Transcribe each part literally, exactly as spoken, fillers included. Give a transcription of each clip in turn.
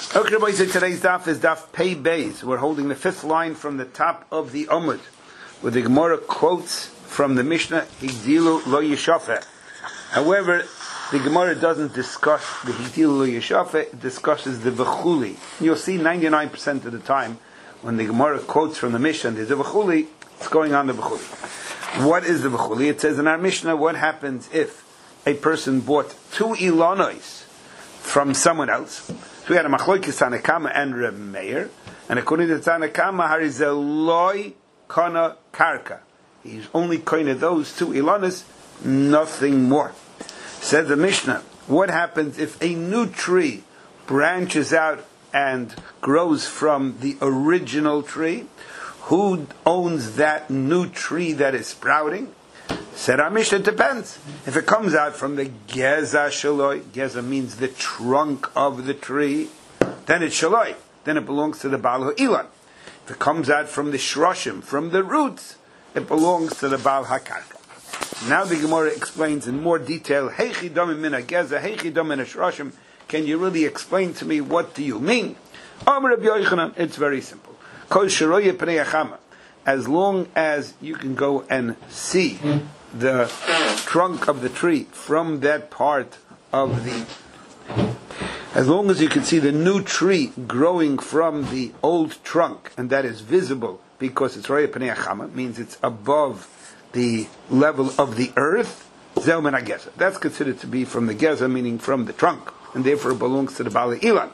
Okay, everybody, so today's daf is daf Pei Beis. We're holding the fifth line from the top of the Amud, where the Gemara quotes from the Mishnah, Higdilu lo yishafeh. However, the Gemara doesn't discuss the Higdilu lo yishafeh, it discusses the V'chuli. You'll see ninety-nine percent of the time, when the Gemara quotes from the Mishnah, there's a V'chuli, it's going on the V'chuli. What is the V'chuli? It says in our Mishnah, what happens if a person bought two Ilonois from someone else? So we had a Machlokes Tanna Kama and Reb Meir, and according to Tanna Kama, harizeloi kana karka. He's only kind of those two ilonis, nothing more. Said the Mishnah, what happens if a new tree branches out and grows from the original tree? Who owns that new tree that is sprouting? Said our Mishnah, depends. If it comes out from the Geza Shaloi, Geza means the trunk of the tree, then it's Shaloi. Then it belongs to the Baal HaIlan. If it comes out from the Shroshim, from the roots, it belongs to the Baal HaKarka. Now the Gemara explains in more detail, Heichi Domim Min HaGeza, Heichi Domim Min HaShroshim. Can you really explain to me what do you mean? Amar Rabbi Yochanan, it's very simple. Kol Sheroye Pnei Achama. As long as you can go and see the trunk of the tree from that part of the, as long as you can see the new tree growing from the old trunk, and that is visible because it's Roya Pnei Achama, means it's above the level of the earth, Zeu Min HaGeza. That's considered to be from the Geza, meaning from the trunk, and therefore it belongs to the Baal Ilan.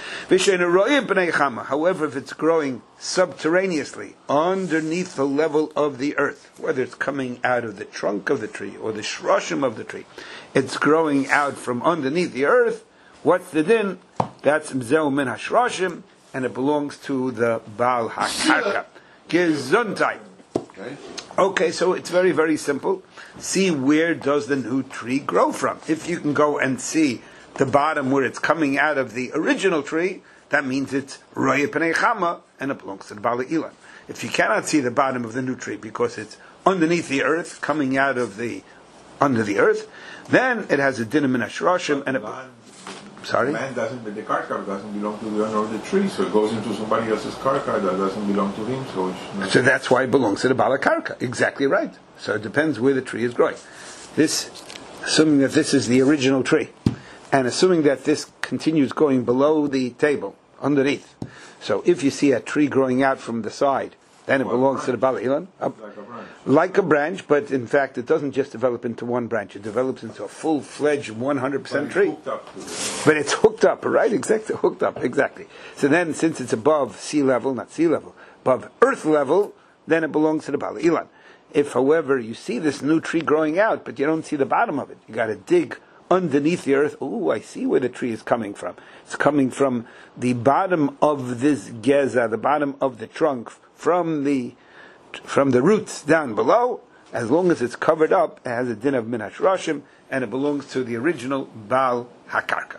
However, if it's growing subterraneously, underneath the level of the earth, whether it's coming out of the trunk of the tree or the shroshim of the tree, it's growing out from underneath the earth, what's the din? That's Zeu Min HaShroshim, and it belongs to the Baal HaKarka. Gesundheit. Okay. Okay, so it's very, very simple. See where does the new tree grow from. If you can go and see the bottom where it's coming out of the original tree, that means it's Roya Pnei Chama, and it belongs to the Baal Ilan. If you cannot see the bottom of the new tree because it's underneath the earth, coming out of the under the earth, then it has a din min hashroshim, and it. Man, sorry. The man doesn't, the karka doesn't belong to the owner of the tree, so it goes into somebody else's karka that doesn't belong to him. So, it's so that's why it belongs to the Baal Karka. Exactly right. So it depends where the tree is growing. This, assuming that this is the original tree. And assuming that this continues going below the table, underneath. So if you see a tree growing out from the side, then it well, belongs to the Baal Ilan. Like a branch. Like a branch, but in fact it doesn't just develop into one branch. It develops into a full-fledged one hundred percent tree. Hooked up to it. But it's hooked up, right? Exactly, hooked up, exactly. So then, since it's above sea level, not sea level, above earth level, then it belongs to the Baal Ilan. If, however, you see this new tree growing out, but you don't see the bottom of it, you got to dig underneath the earth. Oh, I see where the tree is coming from. It's coming from the bottom of this geza, the bottom of the trunk, from the from the roots down below. As long as it's covered up, it has a din of min hashroshim, and it belongs to the original Baal HaKarka.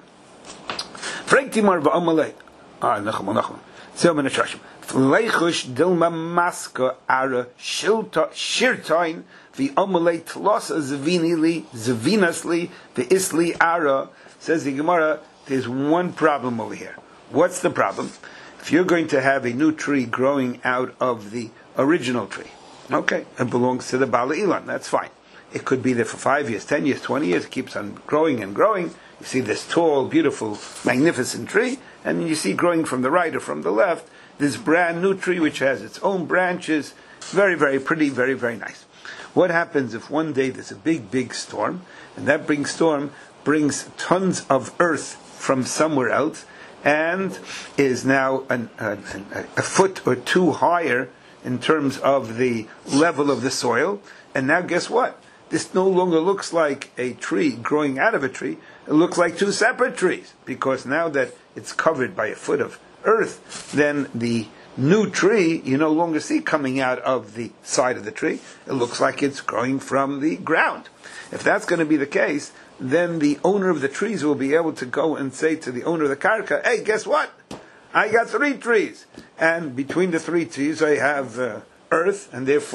Freiktimar va'omalei. Ah, nacham, nacham. Zeu min hashroshim. Leichush dilma maska ara shilta shirtain the omelei tlosa zvinili zvinasli the isli ara. Says the Gemara, there's one problem over here. What's the problem? If you're going to have a new tree growing out of the original tree, okay, it belongs to the Baal Ilan, that's fine. It could be there for five years, ten years, twenty years, it keeps on growing and growing. You see this tall, beautiful, magnificent tree, and you see growing from the right or from the left, this brand new tree which has its own branches, very, very pretty, very, very nice. What happens if one day there's a big, big storm, and that big storm brings tons of earth from somewhere else, and is now an, an, an, a foot or two higher in terms of the level of the soil, and now guess what? This no longer looks like a tree growing out of a tree, it looks like two separate trees, because now that it's covered by a foot of earth, then the new tree you no longer see coming out of the side of the tree. It looks like it's growing from the ground. If that's going to be the case, then the owner of the trees will be able to go and say to the owner of the karka, hey, guess what? I got three trees. And between the three trees I have uh, earth, and therefore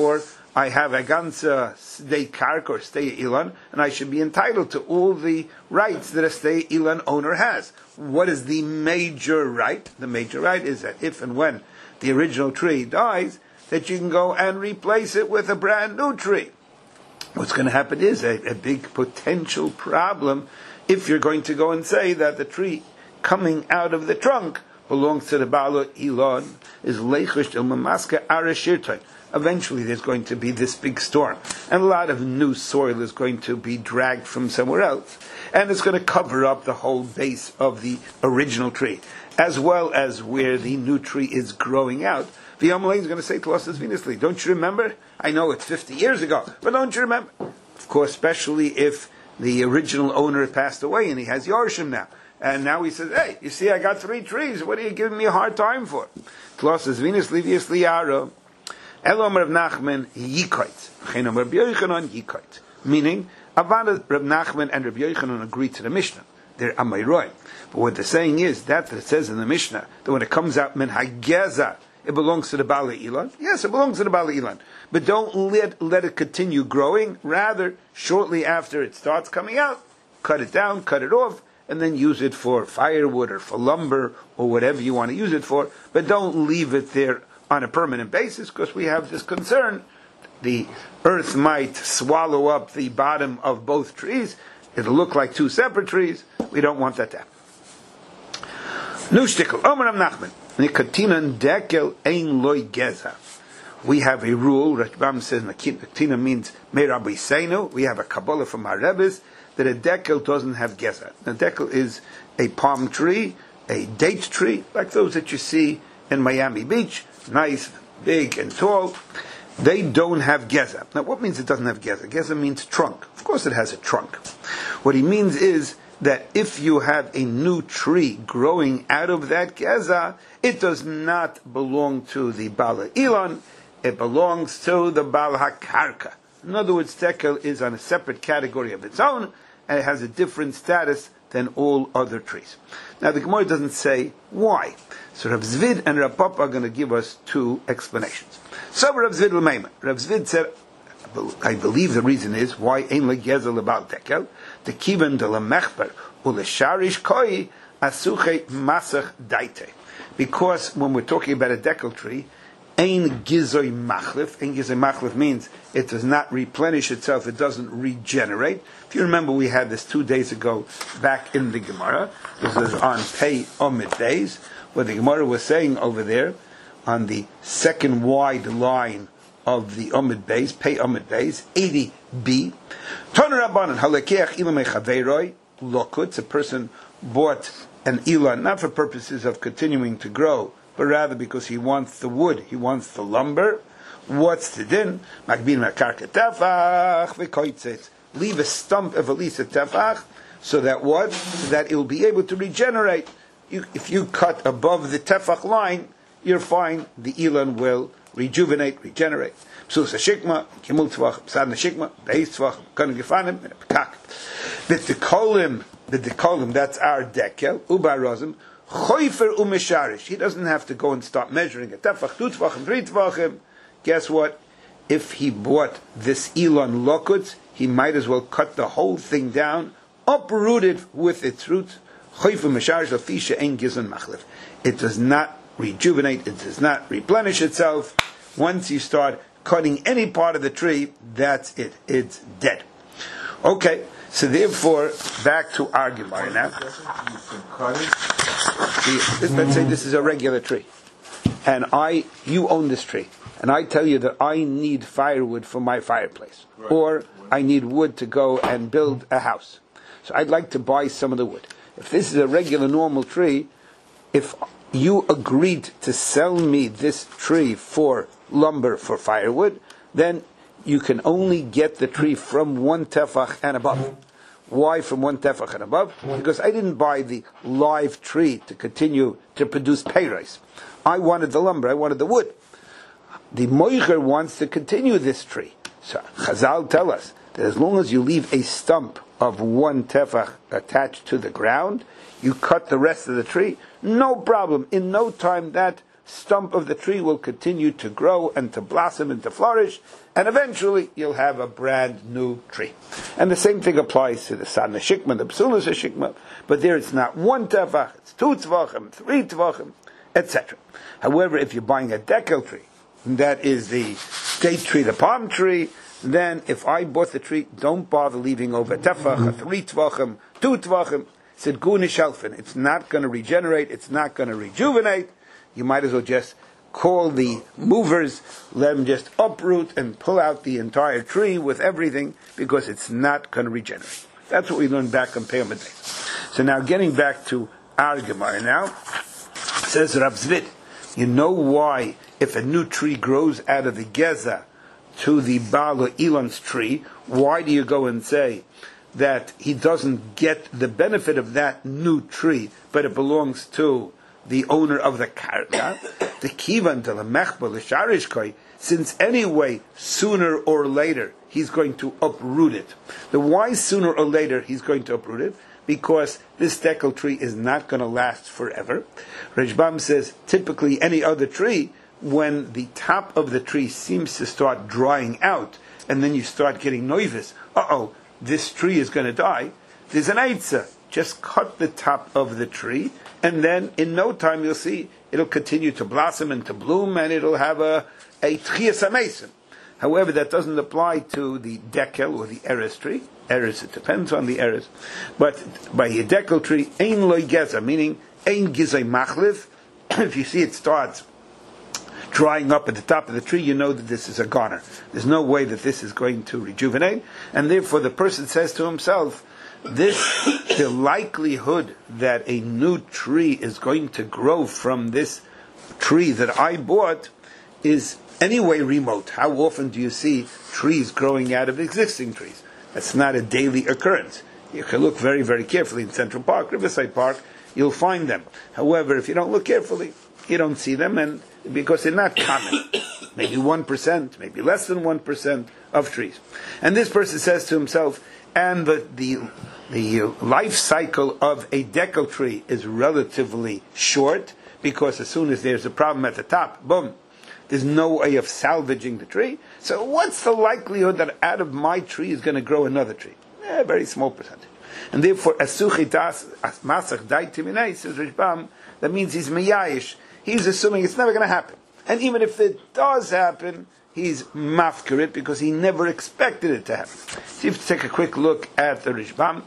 I have a ganze stay kark or stay ilan, and I should be entitled to all the rights that a stay ilan owner has. What is the major right? The major right is that if and when the original tree dies, that you can go and replace it with a brand new tree. What's going to happen is a, a big potential problem if you're going to go and say that the tree coming out of the trunk belongs to the Bala Ilan, is Leichish El Mamaska Arashirtoin. Eventually there's going to be this big storm, and a lot of new soil is going to be dragged from somewhere else, and it's going to cover up the whole base of the original tree, as well as where the new tree is growing out. The Amalei is going to say to us as Venusly, don't you remember? I know it's fifty years ago, but don't you remember? Of course, especially if the original owner passed away and he has Yorshim now. And now he says, hey, you see, I got three trees. What are you giving me a hard time for? Tlos is Venus Livius Liaro. Elom Rav Nachman Yikoit. Chenom Rav Yochanan Yikoit. Meaning, Avada Rav Nachman and Rav Yochanan agreed to the Mishnah. They're Amayroy. But what they're saying is that, that it says in the Mishnah that when it comes out Min Hageza, it belongs to the Bala Ilan. Yes, it belongs to the Bala Ilan. But don't let, let it continue growing. Rather, shortly after it starts coming out, cut it down, cut it off, and then use it for firewood or for lumber or whatever you want to use it for. But don't leave it there on a permanent basis, because we have this concern. The earth might swallow up the bottom of both trees. It'll look like two separate trees. We don't want that to happen. Nushtikl, Omer Nachman. Nikatinan dekel ein loy geza. We have a rule. Rashbam says Nikatina means Meirabi Seinu. We have a Kabbalah from our Rebbes that a dekel doesn't have geza. A dekel is a palm tree, a date tree, like those that you see in Miami Beach, nice, big, and tall. They don't have geza. Now, what means it doesn't have geza? Geza means trunk. Of course, it has a trunk. What he means is that if you have a new tree growing out of that geza, it does not belong to the Bala Ilan, it belongs to the Bal HaKarka. In other words, tekel is on a separate category of its own, and it has a different status than all other trees. Now the Gemara doesn't say why. So Rav Zvid and Rav Papa are going to give us two explanations. So Rav Zvid l'meima. Rav Zvid said, I believe the reason is why ein legezel about tekel, the kiven de lemechber ulesharish koi asuche masach daite. Because when we're talking about a dekel tree, ein gizoy machlif. Ein gizoy machlif means it does not replenish itself, it doesn't regenerate. If you remember, we had this two days ago back in the Gemara. This was on Pei Omid days, where the Gemara was saying over there, on the second wide line of the Omid base, Pei Omid base, eighty B. Toner Rabbanan, halekeach ilam echaveiroi, lokutz, a person bought an ilan, not for purposes of continuing to grow, but rather because he wants the wood, he wants the lumber. What's the din? Magbin makarka tefach v'koitzet. Leave a stump of at least a tefach, so that what? So that it will be able to regenerate. You, if you cut above the tefach line, you're fine. The ilan will rejuvenate, regenerate. Psus hashikma, kimul tvach, psad hashikma, beis tvach, kan gefanim, and a pekak. V'tekolim, the dekolim, that's our dekel, ubarozim, choifer umesharish. He doesn't have to go and start measuring it. Tefach, two tvachim, three tvachim. Guess what? If he bought this ilan lokutz, he might as well cut the whole thing down, uproot it with its roots. Choifer umesharish, lafisha ein gizon machlif. It does not rejuvenate, it does not replenish itself. Once you start cutting any part of the tree, that's it. It's dead. Okay, so therefore, back to our Gemara now. See, let's say this is a regular tree, and I, you own this tree, and I tell you that I need firewood for my fireplace, right, or I need wood to go and build a house. So I'd like to buy some of the wood. If this is a regular, normal tree, if you agreed to sell me this tree for lumber, for firewood, then you can only get the tree from one tefach and above. Why from one tefach and above? Because I didn't buy the live tree to continue to produce peiros. I wanted the lumber, I wanted the wood. The moicher wants to continue this tree. So Chazal tell us that as long as you leave a stump of one tefach attached to the ground, you cut the rest of the tree, no problem. In no time that stump of the tree will continue to grow and to blossom and to flourish, and eventually you'll have a brand new tree. And the same thing applies to the Sadna Shikma, the Psulas Shikma, but there it's not one tefach, it's two tvachim, three tvachim, et cetera. However, if you're buying a decal tree, that is the date tree, the palm tree, then if I bought the tree, don't bother leaving over a tefach, a three tvachim, two tvachim. Said Guni Shelfin. It's not going to regenerate, it's not going to rejuvenate. You might as well just call the movers, let them just uproot and pull out the entire tree with everything, because it's not going to regenerate. That's what we learned back on Peyam Adai. So now getting back to our Gemara now, says Rav Zvid, you know why if a new tree grows out of the Geza to the Baal or Elon's tree, why do you go and say that he doesn't get the benefit of that new tree, but it belongs to the owner of the karka, the kivan to the mechbel, the sharishkoi, since anyway, sooner or later, he's going to uproot it. The why sooner or later he's going to uproot it? Because this decal tree is not going to last forever. Rashbam says, typically any other tree, when the top of the tree seems to start drying out, and then you start getting noivus, uh-oh, this tree is going to die, there's an eitzah. Just cut the top of the tree, and then in no time you'll see it'll continue to blossom and to bloom, and it'll have a a tchias hamesim. However, that doesn't apply to the dekel or the eres tree. Eres, it depends on the eres. But by a dekel tree, ein loy geza, meaning ein gizay machliv. If you see it starts drying up at the top of the tree, you know that this is a goner. There's no way that this is going to rejuvenate, and therefore the person says to himself, this, the likelihood that a new tree is going to grow from this tree that I bought is anyway remote. How often do you see trees growing out of existing trees? That's not a daily occurrence. You can look very, very carefully in Central Park, Riverside Park, you'll find them. However, if you don't look carefully, you don't see them, and because they're not common. Maybe one percent, maybe less than one percent of trees. And this person says to himself, and the, the, the life cycle of a decal tree is relatively short, because as soon as there's a problem at the top, boom, there's no way of salvaging the tree. So what's the likelihood that out of my tree is going to grow another tree? Eh, very small percentage. And therefore, asuchi das masach dai timinei, says Rishbam, that means he's miyayish. He's assuming it's never going to happen. And even if it does happen, he's mafkir it because he never expected it to happen. See if you take a quick look at the Rishbam.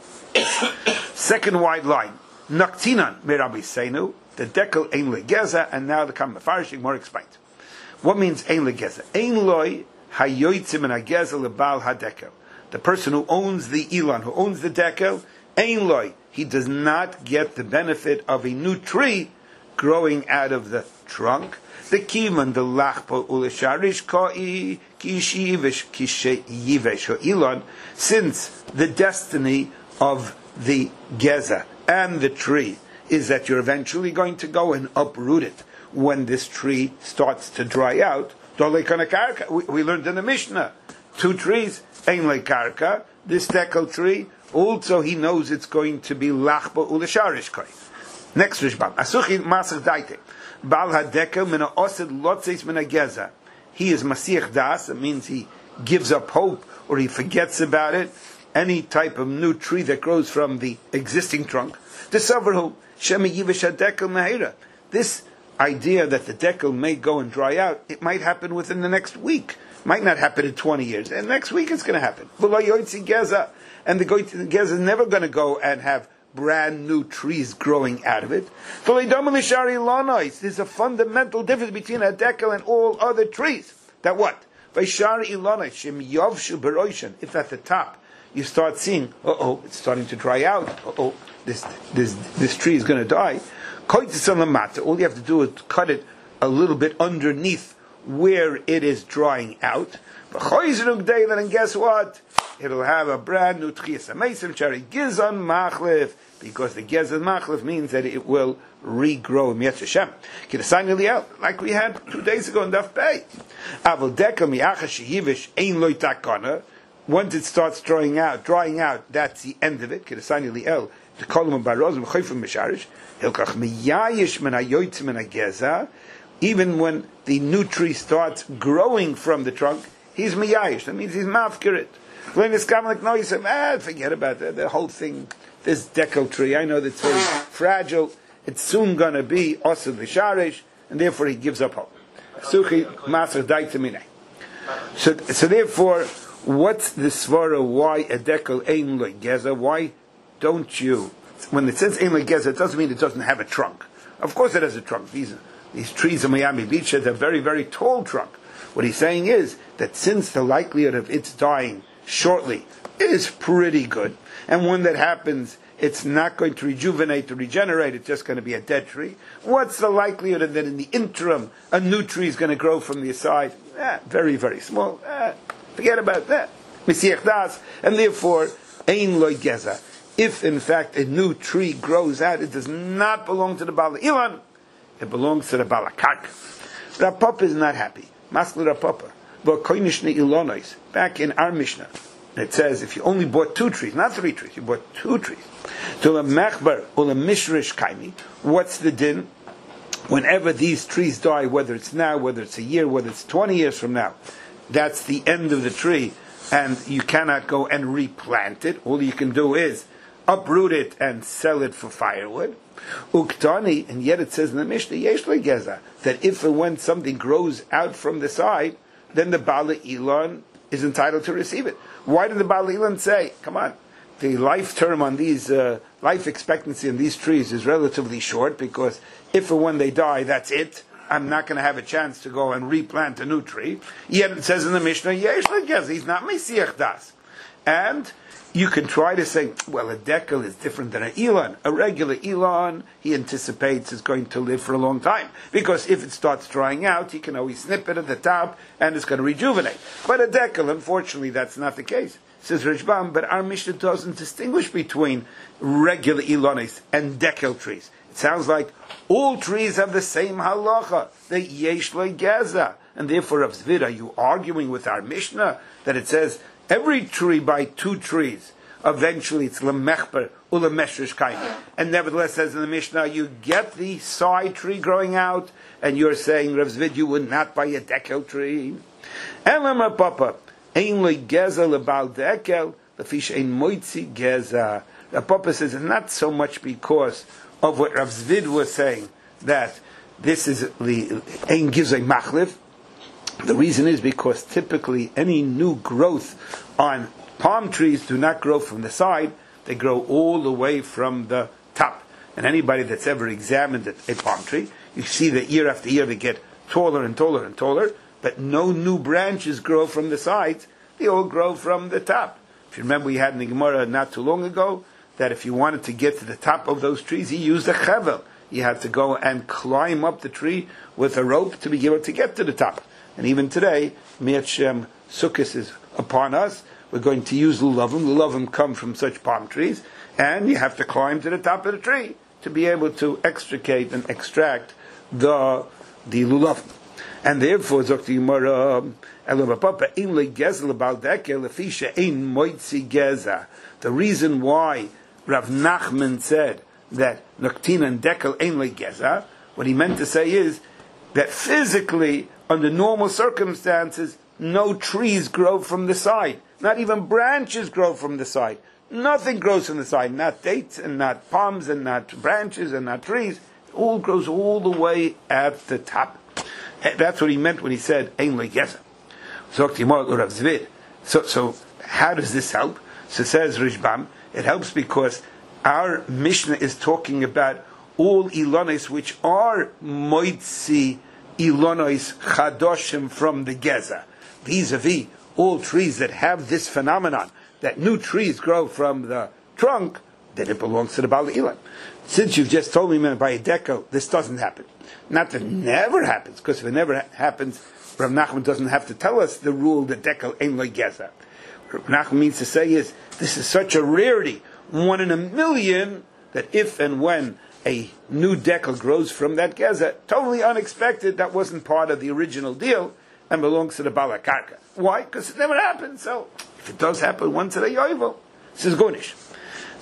Second wide line. Naktinan merabi seinu, the dekel ein legeza, and now the Kam Mefarshim more explained. What means ein legeza? Ein loy hayoytzim and hageza lebal hadekel. The person who owns the Elon, who owns the dekel, ein loy, he does not get the benefit of a new tree growing out of the trunk. The kivan, the lachpo ulesharish koi kishivish kisheyivesh or Elon, since the destiny of the geza and the tree is that you're eventually going to go and uproot it when this tree starts to dry out. We learned in the Mishnah, two trees, ein lekarka, this dekel tree, also he knows it's going to be lachbo ulesharish koi. Next Rishbam. Asuchi masach daite. Bal hadekel mina osid lotzeis mina geza. He is Masich das. It means he gives up hope or he forgets about it. Any type of new tree that grows from the existing trunk. The Savarhu shemi yivish hadekel meheira. This idea that the dekel may go and dry out, it might happen within the next week. Might not happen in twenty years. And next week it's going to happen. Geza. And the geza is never going to go and have brand new trees growing out of it. There's a fundamental difference between a dekel and all other trees. That what? If at the top you start seeing, uh-oh, it's starting to dry out, uh-oh, this, this, this tree is going to die, all you have to do is cut it a little bit underneath where it is drying out. And guess what? It'll have a brand new tchias hamesim chari gizon machlif, because the gizon machlif means that it will regrow. Mietz Hashem, Kidasani Liel, like we had two days ago in Daf Pei. Avol dekel mi'achas sheyivish ein loy takana. Once it starts drying out, drying out, that's the end of it. Kidasani Liel the kolum baroz v'chayfim misharish hilkach miyayish min hayoytz min hageza. Even when the new tree starts growing from the trunk, he's miyayish. That means he's mafkirit. When it's coming like no, he said, ah, forget about that. The whole thing, this decal tree, I know that it's very fragile. It's soon going to be osad v'sharish, and therefore he gives up hope. Suchi maser daita. So, so therefore, what's the svara? Why a decal ein lo geza? Why don't you? When it says ein lo geza, it doesn't mean it doesn't have a trunk. Of course, it has a trunk. These these trees in Miami Beach have a very very tall trunk. What he's saying is that since the likelihood of its dying shortly, it is pretty good, and when that happens, it's not going to rejuvenate or regenerate, it's just going to be a dead tree. What's the likelihood that in the interim a new tree is going to grow from the side? Eh, very, very small. Eh, forget about that. Mesiach das, and therefore, ein lo geza. If in fact a new tree grows out, it does not belong to the Bala Ilan, it belongs to the Bala Karka. Rav Papa is not happy. Maskler Rav Papa. Back in our Mishnah, it says if you only bought two trees, not three trees, you bought two trees. What's the din? Whenever these trees die, whether it's now, whether it's a year, whether it's twenty years from now, that's the end of the tree, and you cannot go and replant it. All you can do is uproot it and sell it for firewood. Uktani, and yet it says in the Mishnah, yesh lo geza, that if and when something grows out from the side, then the Bala Ilan is entitled to receive it. Why did the Bala Ilan say, come on, the life term on these, uh, life expectancy on these trees is relatively short, because if and when they die, that's it. I'm not going to have a chance to go and replant a new tree. Yet it says in the Mishnah, yesh lo geza, he's not mesiach das. And you can try to say, well, a decal is different than an Ilan. A regular Ilan, he anticipates, is going to live for a long time. Because if it starts drying out, he can always snip it at the top, and it's going to rejuvenate. But a decal, unfortunately, that's not the case. Says Rishbam, but our Mishnah doesn't distinguish between regular Ilanis and decal trees. It sounds like all trees have the same halacha, the yesh lo geza. And therefore, Rav Zvid, are you arguing with our Mishnah that it says, every tree by two trees, eventually it's lemechber ulemeshrish kaini. And nevertheless, says in the Mishnah, you get the side tree growing out, and you're saying, Rav Zvid, you would not buy a dekel tree. Elam Papa, ein lo geza lebal dekel, lefish ein moitzi geza. The Papa says it's not so much because of what Rav Zvid was saying, that this is the ein gives a machlif. The reason is because typically any new growth on palm trees do not grow from the side, they grow all the way from the top. And anybody that's ever examined a palm tree, you see that year after year they get taller and taller and taller, but no new branches grow from the sides, they all grow from the top. If you remember, we had in the Gemara not too long ago, that if you wanted to get to the top of those trees, he used a chevel. You had to go and climb up the tree with a rope to be able to get to the top. And even today, Mi'at Shem Sukkot is upon us. We're going to use lulavim. Lulavim come from such palm trees, and you have to climb to the top of the tree to be able to extricate and extract the the lulavim. And therefore, Zokti Yimara, the reason why Rav Nachman said that Noktin and Dekel ein le geza, what he meant to say is that physically, under normal circumstances, no trees grow from the side. Not even branches grow from the side. Nothing grows from the side. Not dates and not palms and not branches and not trees. It all grows all the way at the top. That's what he meant when he said, Ein le geza. So, so how does this help? So says Rishbam, it helps because our Mishnah is talking about all ilonis which are moitzi ilonis chadoshim from the geza. Vis-a-vis all trees that have this phenomenon, that new trees grow from the trunk, then it belongs to the Bala Ilan. Since you've just told me man, by a deco, this doesn't happen. Not that it never happens, because if it never ha- happens, Rav Nachman doesn't have to tell us the rule that deco ein lo geza. What Rav Nachman means to say is, this is such a rarity, one in a million, that if and when a new decal grows from that geza, totally unexpected, that wasn't part of the original deal, and belongs to the Bala Karka. Why? Because it never happened. So, if it does happen once in a yovel, this is Gunish.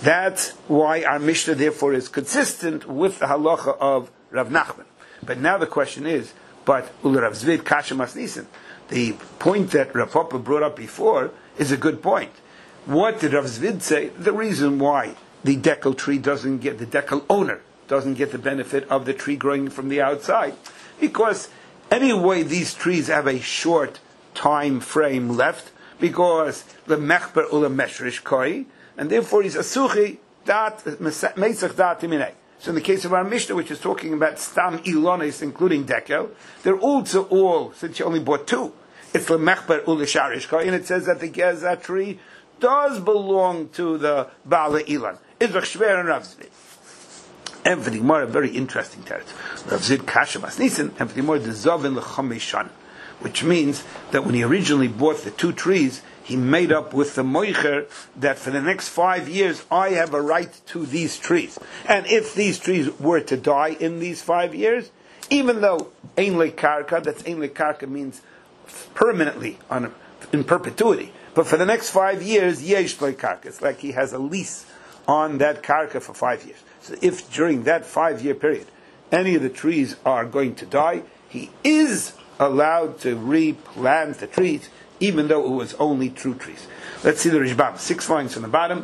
That's why our Mishnah, therefore, is consistent with the halacha of Rav Nachman. But now the question is, but Ul Rav Zvid Kasha Masnisen, the point that Rav Papa brought up before is a good point. What did Rav Zvid say? The reason why the decal tree doesn't get, the decal owner doesn't get the benefit of the tree growing from the outside, because anyway these trees have a short time frame left, because the mechber ula meshrish koi, and therefore he's asuchi dat meisach dat iminei. So in the case of our Mishnah, which is talking about stam ilonis, including dekel, they're also all, since you only bought two, it's the mechber ula sharish koi, and it says that the geza tree does belong to the bala ilan. Izrach shver and Rav Zvid. And for the Gemara, a very interesting teretz. Rav Zvid kasha masnisen, and for the Gemara, the zavin l'chamesh, which means that when he originally bought the two trees, he made up with the moicher that for the next five years I have a right to these trees. And if these trees were to die in these five years, even though ein le karka, that's ein le karka means permanently, on in perpetuity, but for the next five years, yesh le karka, it's like he has a lease on that karka for five years. So if during that five-year period any of the trees are going to die, he is allowed to replant the trees, even though it was only true trees. Let's see the Rishbam. Six lines on the bottom.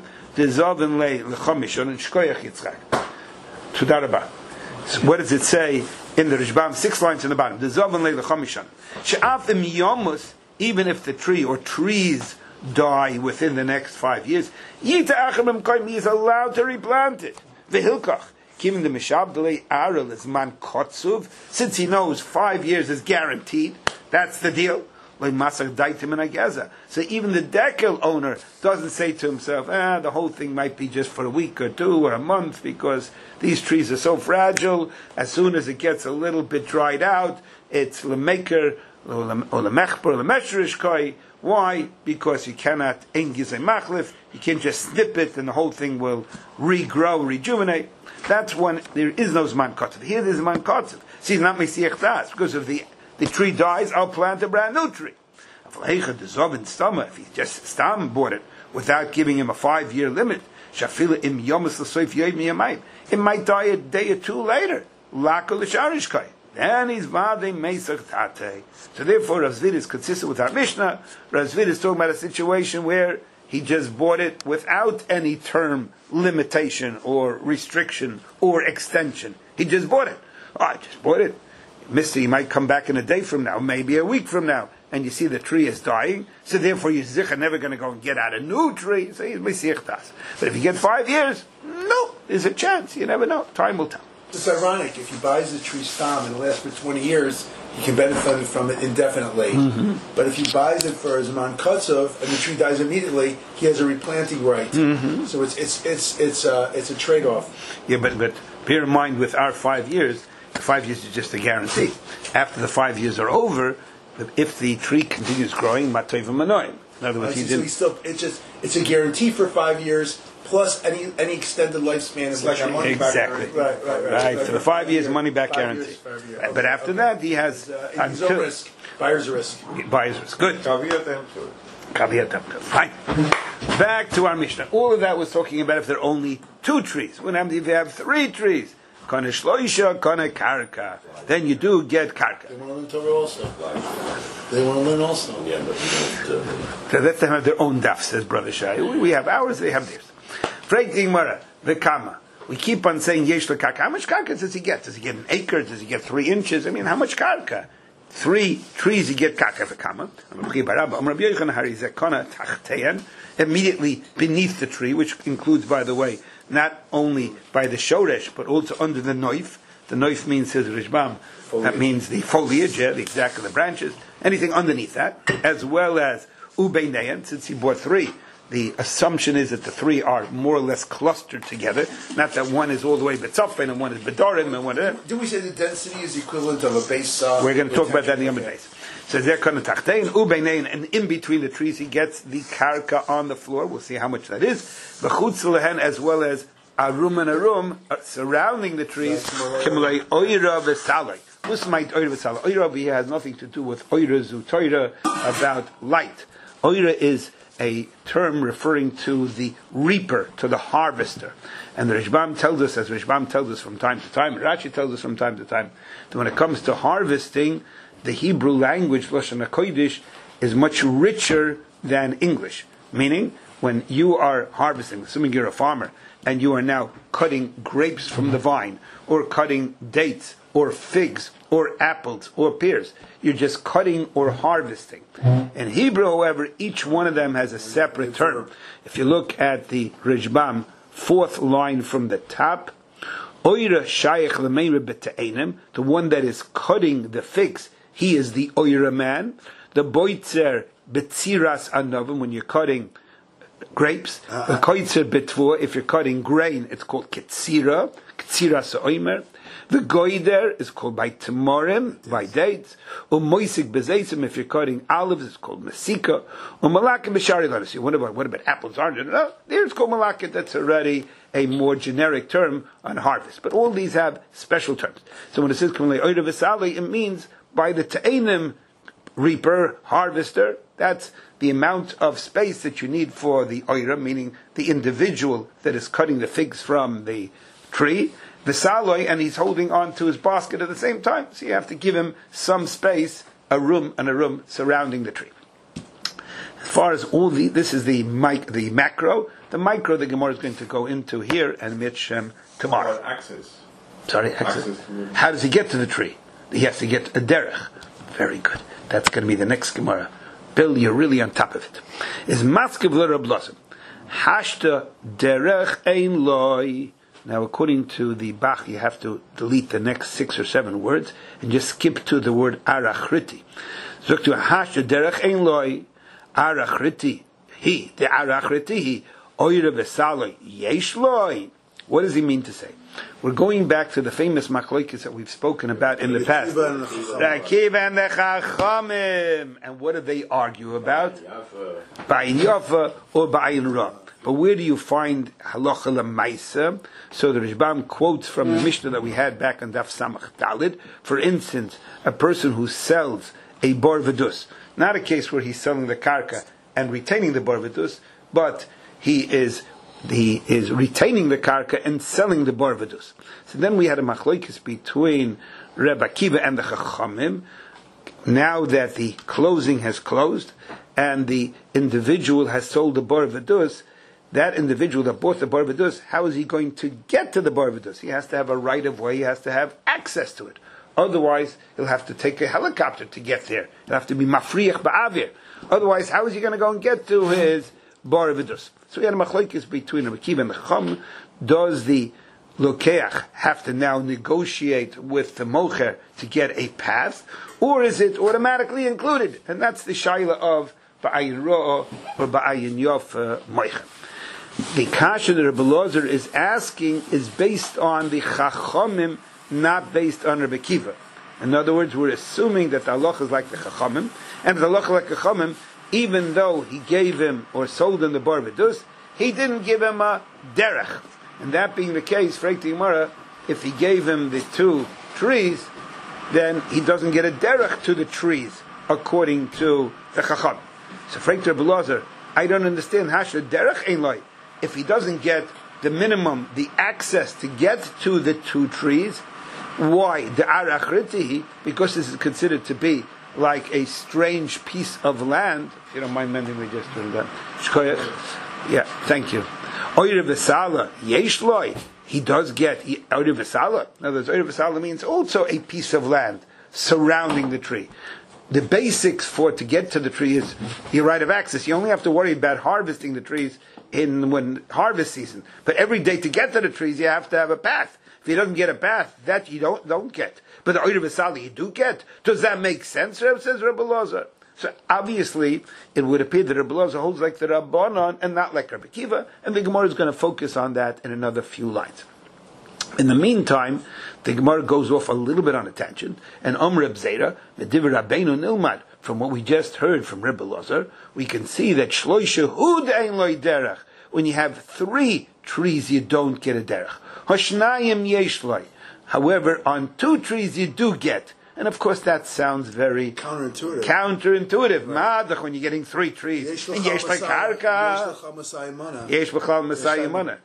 So what does it say in the Rishbam? Six lines on the bottom. Even if the tree or trees die within the next five years, he is allowed to replant it. V'hilkach, giving the mishabdalei arel is man kotsuv, since he knows five years is guaranteed. That's the deal. So even the dekel owner doesn't say to himself, ah, the whole thing might be just for a week or two or a month, because these trees are so fragile. As soon as it gets a little bit dried out, it's lemaker or lemechber or lemeshrish koi. Why? Because you cannot ein gizay machlif. You can't just snip it and the whole thing will regrow, rejuvenate. That's when there is no zman kotzev. Here there's zman kotzev. See, it's not mesiach das, because if the the tree dies, I'll plant a brand new tree. If he just stam bought it without giving him a five-year limit, it might die a day or two later. Then he's vade meisach tate. So therefore, Rav Zvid is consistent with our Mishnah. Rav Zvid is talking about a situation where he just bought it without any term limitation or restriction or extension. He just bought it. Oh, I just bought it. Mister, you might come back in a day from now, maybe a week from now, and you see the tree is dying, so therefore you're zicha never going to go and get out a new tree, so he's mesiach das. But if you get five years, no, there's a chance, you never know, time will tell. It's ironic, if he buys the tree stam and it lasts for twenty years, he can benefit from it indefinitely. Mm-hmm. But if he buys it for Zman Kotzov and the tree dies immediately, he has a replanting right. Mm-hmm. So it's it's it's it's uh, it's a trade-off. Yeah, but but bear in mind, with our five years, the five years is just a guarantee. After the five years are over, if the tree continues growing, matov manoim. In other words, he so didn't. Still, it's just it's a guarantee for five years plus any any extended lifespan of the like tree. Money exactly. Back right, right, right, right. Right. right. For the five years, money back five guarantee. Years, five years. But Okay, after okay. that, he has uh, until, no risk. Buyer's risk. Buyer's risk. Good. Kaviyat Fine. Back to our Mishnah. All of that was talking about if there are only two trees. What happens if you have three trees? Kana shloisha, kana karka. Then you do get karka. They want to learn Torah also. They want to learn also. Yeah, but you don't. Uh, So let them have their own daf, says Brother Shai. We have ours, they have theirs. Frag Gemara, the kama. We keep on saying yesh karka. How much karka does he get? Does he get an acre? Does he get three inches? I mean, how much karka? Three trees, you get karka for kama. Immediately beneath the tree, which includes, by the way, not only by the shoresh, but also under the noif. The noif means, says Rishbam, that means the foliage, yeah, the exact of the branches, anything underneath that, as well as ubeineyan, since he bought three. The assumption is that the three are more or less clustered together, not that one is all the way betzofen and one is bedorim and one is... Do we say the density is equivalent of a base? Uh, We're going to talk about that in the other base. So they're kind of tachtein, ubeineyan, and in between the trees he gets the karka on the floor. We'll see how much that is. B'chutz lehen, as well as arum and arum uh, surrounding the trees. Kimlei oira v'salei. Musmait oira v'salei. Oira has nothing to do with oira zu toira, about light. Oira is a term referring to the reaper, to the harvester. And the Rishbam tells us, as Rishbam tells us from time to time, Rashi tells us from time to time, that when it comes to harvesting, the Hebrew language, Lashon HaKodesh, is much richer than English. Meaning, when you are harvesting, assuming you're a farmer, and you are now cutting grapes from the vine, or cutting dates, or figs, or apples, or pears, you're just cutting or harvesting. In Hebrew, however, each one of them has a separate term. If you look at the Rishbam, fourth line from the top, Oira Shayach L'meira B'Te'enim, the one that is cutting the figs, he is the Oira man. The Boitzer B'Tziras Anavim, when you're cutting grapes. The Koitzer B'Tvua, if you're cutting grain, it's called Ketzira, Ketzira Sa'omer. The Goider is called by Timorim, by dates. Umoisik Bezeisim, if you're cutting olives, it's called Masika. Umalakim B'Shari Ladas. You wonder about, what about apples, oranges? No, there it's called Malakim. That's already a more generic term on harvest. But all these have special terms. So when it says Kamei Oida V'Sali, it means by the Ta'enim reaper, harvester, that's the amount of space that you need for the oira, meaning the individual that is cutting the figs from the tree, the saloi, and he's holding on to his basket at the same time. So you have to give him some space, a room and a room surrounding the tree. As far as all the, this is the mic, the macro, the micro the Gemara is going to go into here and Mitch um, tomorrow. Access. Sorry, access. access to How does he get to the tree? He has to get a derech. Very good. That's going to be the next Gemara. Bill, you're really on top of it. Is Maskiv l'Rab Blossom. Hashta derech ein loy. Now, according to the Bach, you have to delete the next six or seven words and just skip to the word arachriti. Zok to hashta derech ein loy. Arachriti. He. The arachriti. He. Oira v'saloi. Yesh loy. What does he mean to say? We're going back to the famous machlokes that we've spoken about in the past. Rakiva and the Chachamim. And what do they argue about? Ba'in Yafa or Ba'in Ra. But where do you find halacha l'maisa? So the Rishbam quotes from the Mishnah that we had back on Daf Samach Dalid. For instance, a person who sells a bar v'dus, not a case where he's selling the karka and retaining the bar v'dus, but he is he is retaining the karka and selling the bar v'dus. So then we had a machlokes between Rebbe Akiva and the Chachamim. Now that the closing has closed and the individual has sold the bar v'dus, that individual that bought the bar v'dus, how is he going to get to the bar v'dus? He has to have a right of way. He has to have access to it. Otherwise, he'll have to take a helicopter to get there. He'll have to be mafriach ba'avir. Otherwise, how is he going to go and get to his bar v'dus? So we had a machlokes between Rebbe Akiva and the Chacham. Does the lokeach have to now negotiate with the mocher to get a path, or is it automatically included? And that's the shaila of ba'ayin ro'o or ba'ayin yof mocher. The kasha that Rebbe Lozer is asking is based on the Chachamim, not based on Rebbe Akiva. In other words, we're assuming that the halacha is like the Chachamim, and the halacha like the Chachamim, even though he gave him or sold him the bar v'dus, he didn't give him a derech. And that being the case, Freit Gemara, if he gave him the two trees, then he doesn't get a derech to the trees, according to the Chacham. So Freit Rebbe Lozer, I don't understand hasha derech ein loy. If he doesn't get the minimum, the access to get to the two trees, why? The arachriti, because this is considered to be like a strange piece of land. If you don't mind mending me, just turn that. Yeah, thank you. Oire v'sala, yesh loy. He does get oire v'sala. In other words, oire v'sala means also a piece of land surrounding the tree. The basics for to get to the tree is your right of access. You only have to worry about harvesting the trees in when harvest season. But every day to get to the trees, you have to have a path. If you don't get a path, that you don't don't get. But the oire v'sala you do get. Does that make sense? Reb says Rebbe Lozer. So obviously, it would appear that Rebbe Lozer holds like the Rabbanon and not like Rebbe Akiva, and the Gemara is going to focus on that in another few lines. In the meantime, the Gemara goes off a little bit on a tangent, and Om Reb Zera, Mediv Rabbeinu Nilmad, from what we just heard from Rebbe Lozer, we can see that Shloisha Hud Ein Loi Derech. When you have three trees, you don't get a derech. Hashnayim Yesh Loi. However, on two trees you do get. And of course that sounds very counterintuitive. Counterintuitive. Madach, when you're getting three trees. And yesh like karka. Yesh b'chal masai mana.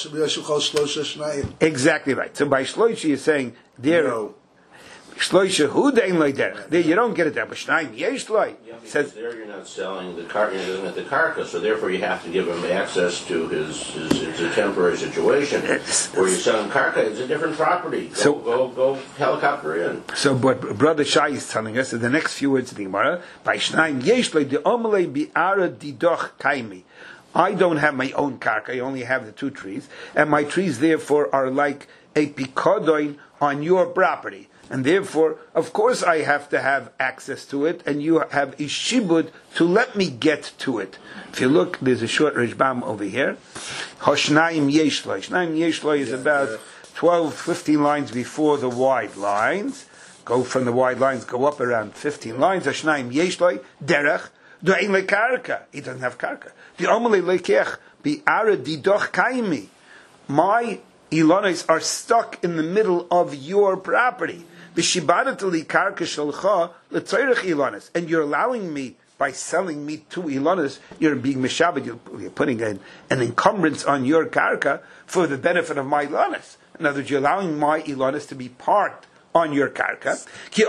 Exactly right. So by shloisha you're saying, there, no. Shloisha hu dein loy derech. There you don't get it there. But shnayim yesh loy. Yeah, because Says, there you're not selling the car, you're not the carcass, so therefore you have to give him access to his, his it's a temporary situation. Where you're selling carcass, it's a different property. Go, So- go, go helicopter in. So what Brother Shai is telling us in the next few words of the Gemara, by shnayim yesh loy de omelei bi'ara didoch kaimi. I don't have my own karka, I only have the two trees, and my trees therefore are like a pikodoin on your property. And therefore, of course, I have to have access to it, and you have a shibud to let me get to it. If you look, there's a short Rishbam over here. Hoshnayim Yeshloi. Shnayim Yeshloi is about twelve, fifteen lines before the wide lines. Go from the wide lines, go up around fifteen lines. Hoshnayim Yeshloi, Derech, Do'in lekarka. He doesn't have karka. The Omelei lekech, Bi'ara didoch kaimi. My Ilonis are stuck in the middle of your property. And you're allowing me, by selling me two Ilonis, you're being Meshabed, you're putting an, an encumbrance on your karka for the benefit of my Ilonis. In other words, you're allowing my Ilonis to be parked on your karka.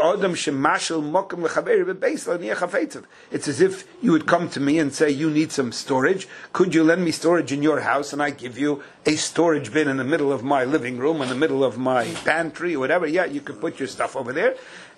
It's as if you would come to me and say, you need some storage. Could you lend me storage in your house? And I give you a storage bin in the middle of my living room, in the middle of my pantry, or whatever. Yeah, you could put your stuff over there.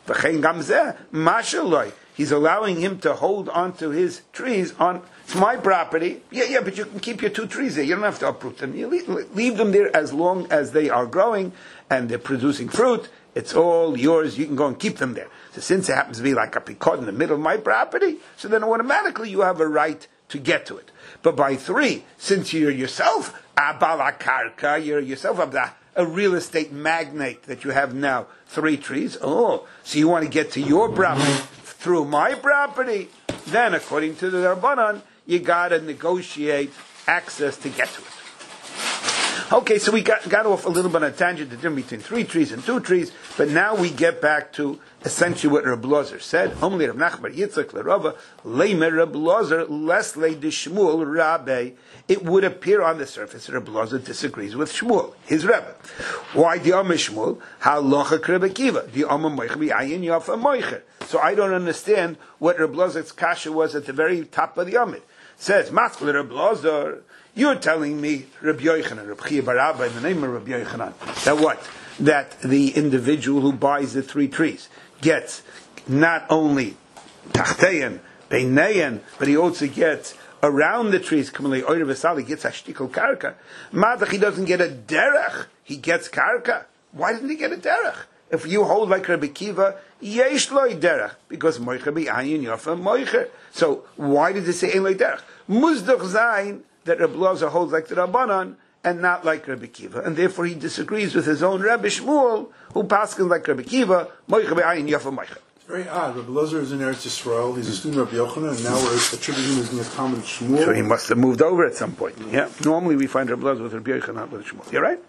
He's allowing him to hold onto his trees on, it's my property. Yeah, yeah, but you can keep your two trees there. You don't have to uproot them. You leave, leave them there as long as they are growing and they're producing fruit. It's all yours. You can go and keep them there. So since it happens to be like a picot in the middle of my property, so then automatically you have a right to get to it. But by three, since you're yourself abalakarka, you're yourself a, a real estate magnate that you have now three trees. Oh, so you want to get to your property through my property? Then, according to the Rabbanan, you got to negotiate access to get to it. Okay, so we got, got off a little bit on a tangent, the difference between three trees and two trees, but now we get back to essentially what Reb Lozer said. Omli Reb Nachbar Yitzchak l'Rava leimer Reb Lozer les le de Shmuel Rabbe. It would appear on the surface that Reb Lozer disagrees with Shmuel, his Rebbe. Why the Omer Shmuel? Halacha Reb Akiva. The Omer Moicher b'ayin yafa Moicher. So I don't understand what Reb Lozer's kasha was at the very top of the Omer. Says Matzkel Reb Lozer. You're telling me, Rabbi Yochanan, Rabbi Chia bar Abba, in the name of Rabbi Yochanan, that what? That the individual who buys the three trees gets not only tachteyan, beineyan, but he also gets around the trees, Kamalei Oyer V'Sali, gets ashtikol karka. Madach, he doesn't get a derech, he gets karka. Why didn't he get a derech? If you hold like Rabbi Kiva, yesh loy derech, because moicher b'ayin yofa moicher. So why did it say ein loy derech? Muzdach zayin, that Reb Lozer holds like the Rabbanan and not like Rabbi Kiva, and therefore he disagrees with his own Rabbi Shmuel, who passes like Rabbi Kiva. Moicha be'ayin yafa moicha. It's very odd. Rabbi Lozer is in Eretz Yisrael. He's a student of Rabbi Yochanan, and now we're attributing him as in the common Shmuel. So he must have moved over at some point. Mm-hmm. Yeah. Normally we find Rabbi Lozer with Rabbi Yochanan, not with Shmuel. You're right.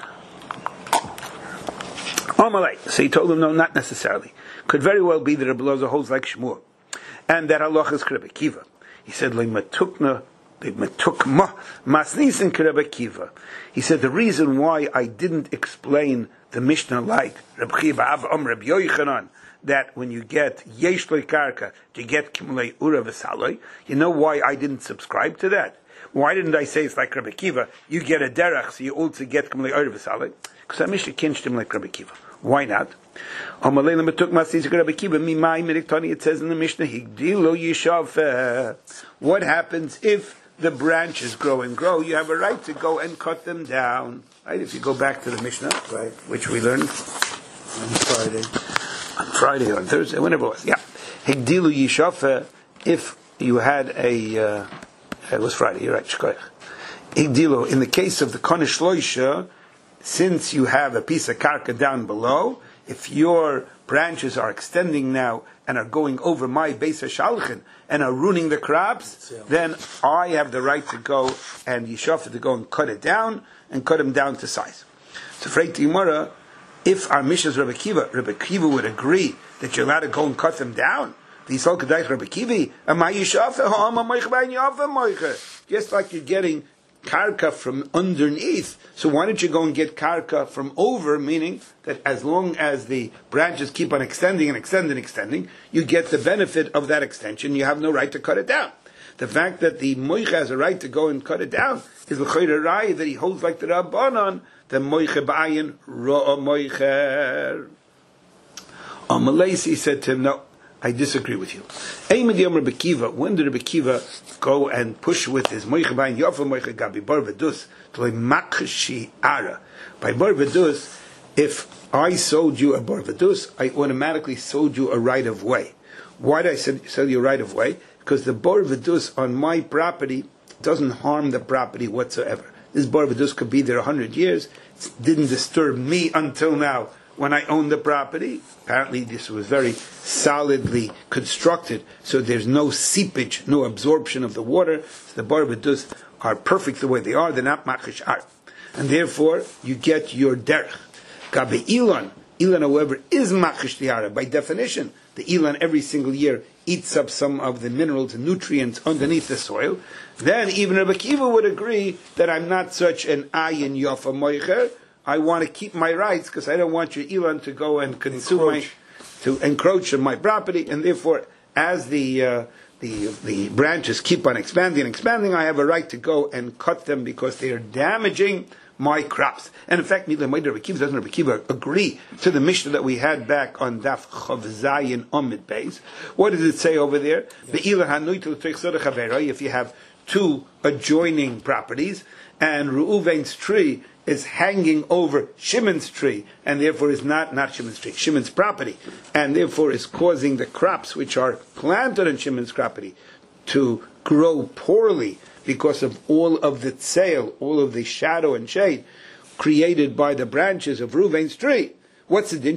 Amalei. So he told him, no, not necessarily. Could very well be that Rabbi Lozer holds like Shmuel, and that halacha is Rabbi Kiva. He said, "Lo matukna." He said the reason why I didn't explain the Mishnah like Reb Chia bar Abba Reb Yochanan, that when you get yesh loy karka to get kimulei ura v'saloi, you know why I didn't subscribe to that? Why didn't I say it's like Rabbi Kiva? You get a derech, so you also get kimulei ura v'saloi. Because that Mishnah kinched him like Rabbi Kiva. Why not? It says in the Mishnah, what happens if the branches grow and grow? You have a right to go and cut them down. Right? If you go back to the Mishnah, right, which we learned on Friday, on Friday, on Thursday, whenever it was. Yeah, Higdilu Yishafa. If you had a, uh, it was Friday. You're right. Shkoyach. Higdilu. In the case of the Konesh Loisha, since you have a piece of karka down below, if your branches are extending now and are going over my base of shalchin and are ruining the crops, then I have the right to go and Yishafa to go and cut it down and cut them down to size. So, Freit Gemara, if our Mishnah is Rabbi Kiva, Rabbi Kiva would agree that you're allowed to go and cut them down. Just like you're getting karka from underneath, so why don't you go and get karka from over, meaning that as long as the branches keep on extending and extending and extending, you get the benefit of that extension, you have no right to cut it down. The fact that the moicha has a right to go and cut it down is l'chayra rai that he holds like the Rabbanon, the moicha ba'ayin ro'a moicher. Amalesi said to him, no, I disagree with you. When did Rabbi Kiva go and push with his moicha ba'ayin yofa moicha gabi bar v'dus to a makshi ara? By bar v'dus, if I sold you a bar v'dus, I automatically sold you a right of way. Why did I sell you a right of way? Because the bar v'dus on my property doesn't harm the property whatsoever. This bar v'dus could be there a hundred years. It didn't disturb me until now when I owned the property. Apparently this was very solidly constructed, so there's no seepage, no absorption of the water. So the bar v'dus are perfect the way they are. They're not machish ar. And therefore, you get your derech. Gabe Ilan. Ilan, however, is machish tiara. By definition, the Ilan every single year eats up some of the minerals and nutrients underneath the soil. Then even Rabbi Kiva would agree that I'm not such an ayin yofa moicher. I want to keep my rights because I don't want your Ilan to go and consume my, to encroach on my property, and therefore, as the uh, the the branches keep on expanding and expanding, I have a right to go and cut them because they are damaging my crops. And in fact, Rabbi Kiva doesn't Rabbi Kiva agree to the Mishnah that we had back on Daf Chav Zayin Amid Beis. What does it say over there? If you have two adjoining properties, and Reuven's tree is hanging over Shimon's tree, and therefore is not, not Shimon's tree, Shimon's property, and therefore is causing the crops which are planted on Shimon's property to grow poorly because of all of the tzeil, all of the shadow and shade created by the branches of Reuven's tree. What's the din?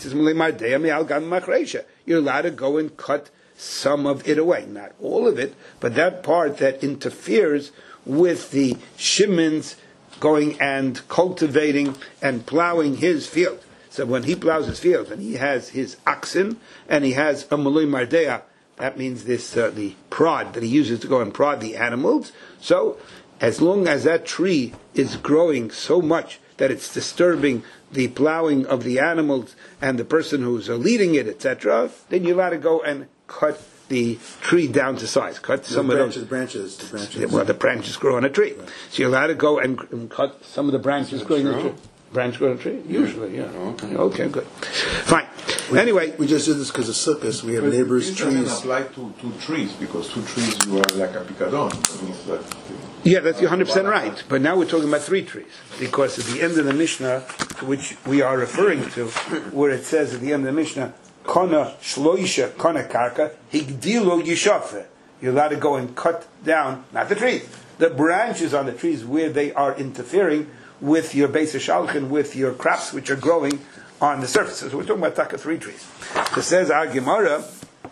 You're allowed to go and cut some of it away. Not all of it, but that part that interferes with the Shimon's going and cultivating and plowing his field. So when he plows his field and he has his oxen and he has a malui mardea, that means this uh, the prod that he uses to go and prod the animals. So as long as that tree is growing so much that it's disturbing the plowing of the animals and the person who's uh, leading it, et cetera, then you're allowed to go and cut the tree down to size. Cut some the of branches, those branches, the branches. Well, the branches grow on a tree, right. So you're allowed to go and, and cut some of the branches growing on a tree. Branch grow on a tree? Usually, yeah. Okay, okay good. Fine. We, anyway, we just did this because of sukkahs. We have but neighbors' it trees. doesn't apply to, to trees because two trees you are like a picadon. That means that. Yeah, that's one hundred percent right. But now we're talking about three trees. Because at the end of the Mishnah, to which we are referring to, where it says at the end of the Mishnah, Kona shloisha kona karka, higdilo yishafe. You're allowed to go and cut down, not the trees, the branches on the trees where they are interfering with your base of shalchin, with your crops which are growing on the surface. So we're talking about taka three trees. It says our Gemara,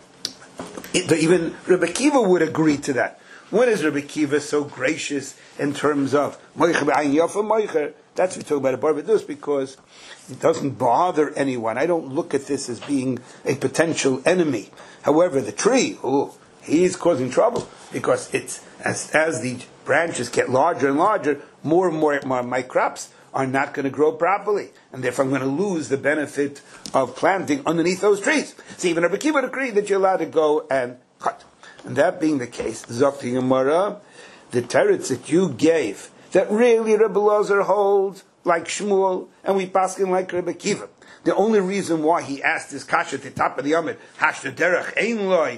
even Rabbi Kiva would agree to that. When is Rabbi Kiva so gracious in terms of moicher b'ayin yofa moicher? That's what we talk about a bar v'dus because it doesn't bother anyone. I don't look at this as being a potential enemy. However, the tree, oh, he is causing trouble because it's as as the branches get larger and larger, more and more my, my crops are not going to grow properly, and therefore I'm going to lose the benefit of planting underneath those trees. So even Rabbi Kiva would agree that you're allowed to go and cut. And that being the case, Zokti Gemara, the teretz that you gave, that really Rabbi Lazar holds like Shmuel, and we paskin like Rabbi Kiva. The only reason why he asked this kasha at the top of the Yomid, Hashta derech ein loy,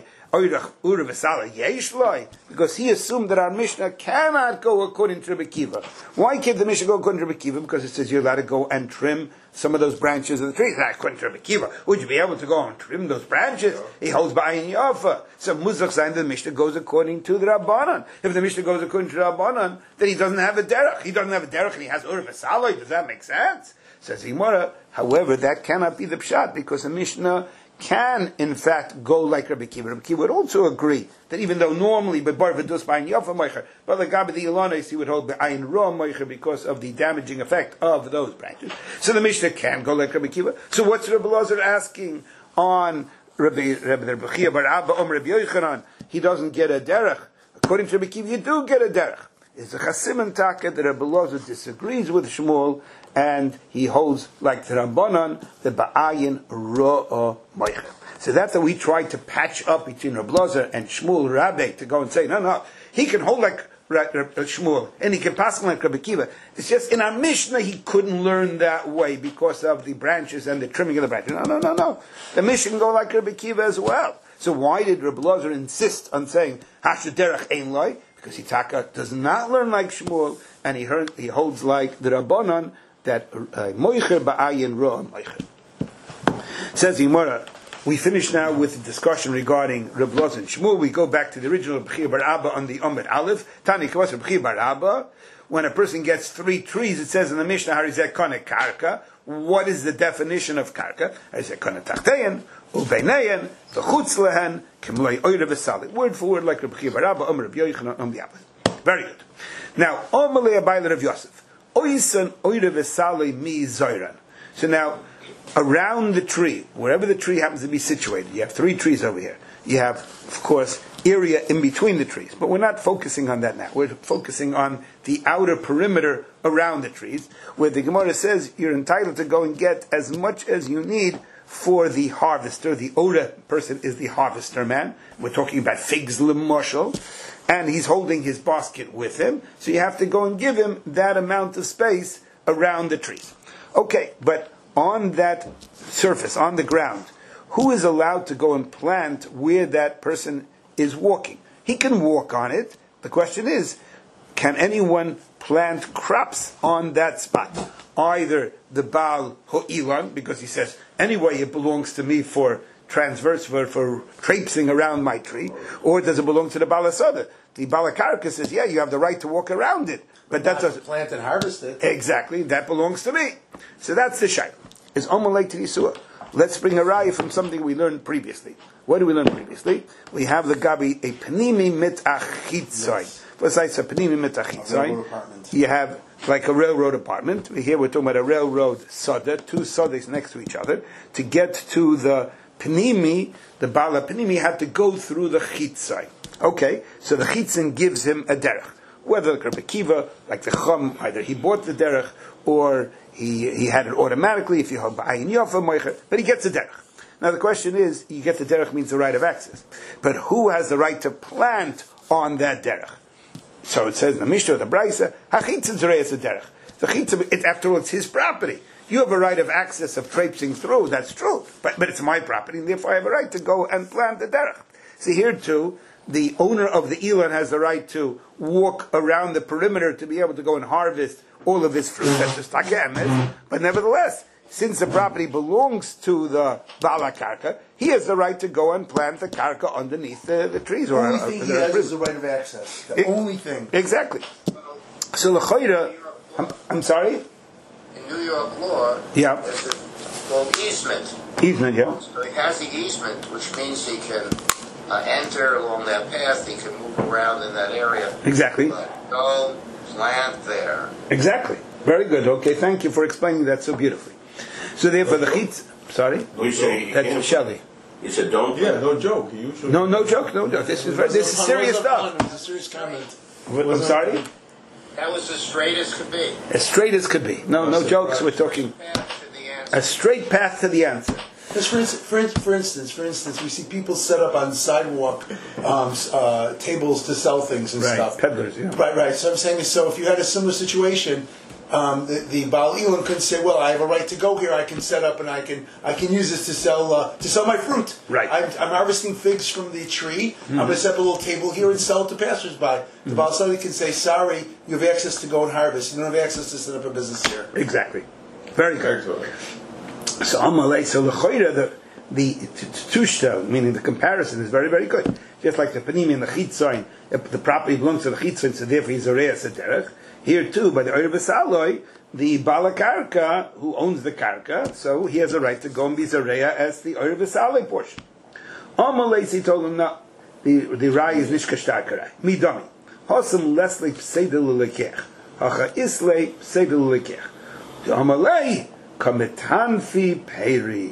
because he assumed that our Mishnah cannot go according to Rabbi Kiva. Why can't the Mishnah go according to Rabbi Kiva? Because it says you're allowed to go and trim some of those branches of the trees. Not according to Rabbi Kiva. Would you be able to go and trim those branches? He holds b'ayin yafa. So Muzach saying the Mishnah goes according to the Rabbanan. If the Mishnah goes according to the Rabbanan, then he doesn't have a derech. He doesn't have a derech and he has ur v'saloi. Does that make sense? Says Gemara. However, that cannot be the pshat because the Mishnah can in fact go like Rabbi Kiva. Rabbi Kiva would also agree that even though normally bebar v'dus b'ayin yofa moicher, but like Gabi the Ilanos he would hold b'ayin ro moicher because of the damaging effect of those branches. So the Mishnah can go like Rabbi Kiva. So what's Rabbi Lazar asking on Rabbi Rabbi Rabbi Chia bar Abba Om Rabbi Yochanan? He doesn't get a derech. According to Rabbi Kiva, you do get a derech. It's a chasim taka that Rabbi Lazar disagrees with Shmuel, and he holds like the Rabbanan the ba'ayin ro'o moicher. So that's that we tried to patch up between Rabbi Lazar and Shmuel Rabbi to go and say no, no, he can hold like Shmuel and he can pass like Rabbi Kiva. It's just in our Mishnah he couldn't learn that way because of the branches and the trimming of the branches. No, no, no, no. The Mishnah can go like Rabbi Kiva as well. So why did Rabbi Lazar insist on saying Hashaderach ein loy? Because Hitaka does not learn like Shmuel, and he heard, he holds like the Rabbanan that moicher ba'ayin ro moicher. Says Yimara. We finish now with the discussion regarding Reb Lazar and Shmuel. We go back to the original Reb Chia bar Abba on the Omer Aleph. Tani Kavas Reb Chia bar Abba. When a person gets three trees, it says in the Mishnah, Harizek Kone Karka. What is the definition of Karka? Harizek Kone Tachteyan, Ubeineyan, V'chutz Lehen, Kimloi Oire V'Sali. Word for word like Reb Chia bar Abba, Omer Reb Yochanan, Omer Abba. Very good. Now, Omer Le Abayla Reb Yosef. Oisan Oire V'Sali Mi Zoiran. So now, around the tree, wherever the tree happens to be situated, you have three trees over here. You have, of course, area in between the trees. But we're not focusing on that now. We're focusing on the outer perimeter around the trees, where the Gemara says you're entitled to go and get as much as you need for the harvester. The Ora person is the harvester man. We're talking about figs l'moshel. And he's holding his basket with him. So you have to go and give him that amount of space around the trees. Okay, but on that surface, on the ground, who is allowed to go and plant where that person is walking? He can walk on it. The question is, can anyone plant crops on that spot? Either the Baal Ho'ilan, because he says, anyway, it belongs to me for transverse, for, for traipsing around my tree, or does it belong to the Baal Asada? The Baal Karka says, yeah, you have the right to walk around it. But that doesn't plant and harvest it. Exactly, that belongs to me. So that's the shayla. Is Omalei to Yisua. Let's bring a raya from something we learned previously. What did we learn previously? We have the Gabi, a Panimi Mitachitzai. Besides a Panimi Mitachitzai, you have like a railroad apartment. Here we're talking about a railroad sada, two sadas next to each other. To get to the Panimi, the Bala Panimi had to go through the Chitzai. Okay, so the Chitzin gives him a derech. Whether like Rabbi Kiva, like the Chum, either he bought the derech or he he had it automatically if you have ba'ayin yofa moicher, but he gets the derech. Now the question is, you get the derech means the right of access, but who has the right to plant on that derech? So it says in the Mishnah, the Braisa, hachitzin zereyas a derech. The chitzin, it, after all, it's his property. You have a right of access of traipsing through. That's true, but but it's my property, and therefore I have a right to go and plant the derech. See here too, the owner of the Elan has the right to walk around the perimeter to be able to go and harvest all of his fruit. That's just again. But nevertheless, since the property belongs to the Bala Karka, he has the right to go and plant the Karka underneath the, the trees. The or, only or, thing or he the has fruit. is the right of access. The It- only thing. Exactly. So l'chayra, I'm, I'm sorry? In New York law, Yeah. there's a called easement. Easement, yeah. So he has the easement, which means he can uh, enter along that path, he can move around in that area. Exactly. But no plant there. Exactly. Very good. Okay, thank you for explaining that so beautifully. So therefore the chitz, sorry? We say you That's can't- Shelley. You said don't. Yeah, no joke. You should. No, no joke, no joke. This is very, this is serious stuff. It's a serious comment. I'm sorry? That was as straight as could be. As straight as could be. No, no jokes. We're talking Path to the answer. a straight path to the answer. Because for, instance, for, in- for instance, for instance, we see people set up on the sidewalk um, s- uh, tables to sell things and Right, stuff. peddlers, yeah. Right, right. So I'm saying is, so if you had a similar situation, um, the, the Baal Elam could say, "Well, I have a right to go here. I can set up and I can I can use this to sell uh, to sell my fruit. Right. I'm, I'm harvesting figs from the tree. Mm-hmm. I'm going to set up a little table here and sell it to passersby. Mm-hmm. The Baal Elam can say, "Sorry, you have access to go and harvest. You don't have access to set up a business here." Exactly. Very good. Excellent. So Amalei, so the choira, the the tushta, meaning the comparison, is very, very good. Just like the panimi and the chitzain, the property belongs to the chitzain, so therefore he's a reis derech. Here too, by the oyer v'saloi, the Balakarka, who owns the Karka, so he has a right to go and be Zareya as the Oyer V'Salei portion. Amalesi told him, no, the, the Rai is Nishkashtar Karai. Midami. Hosam Leslie Pseidel Lekech. Hacha Islay Pseidel Lekech. Amalei Kametanfi Peri.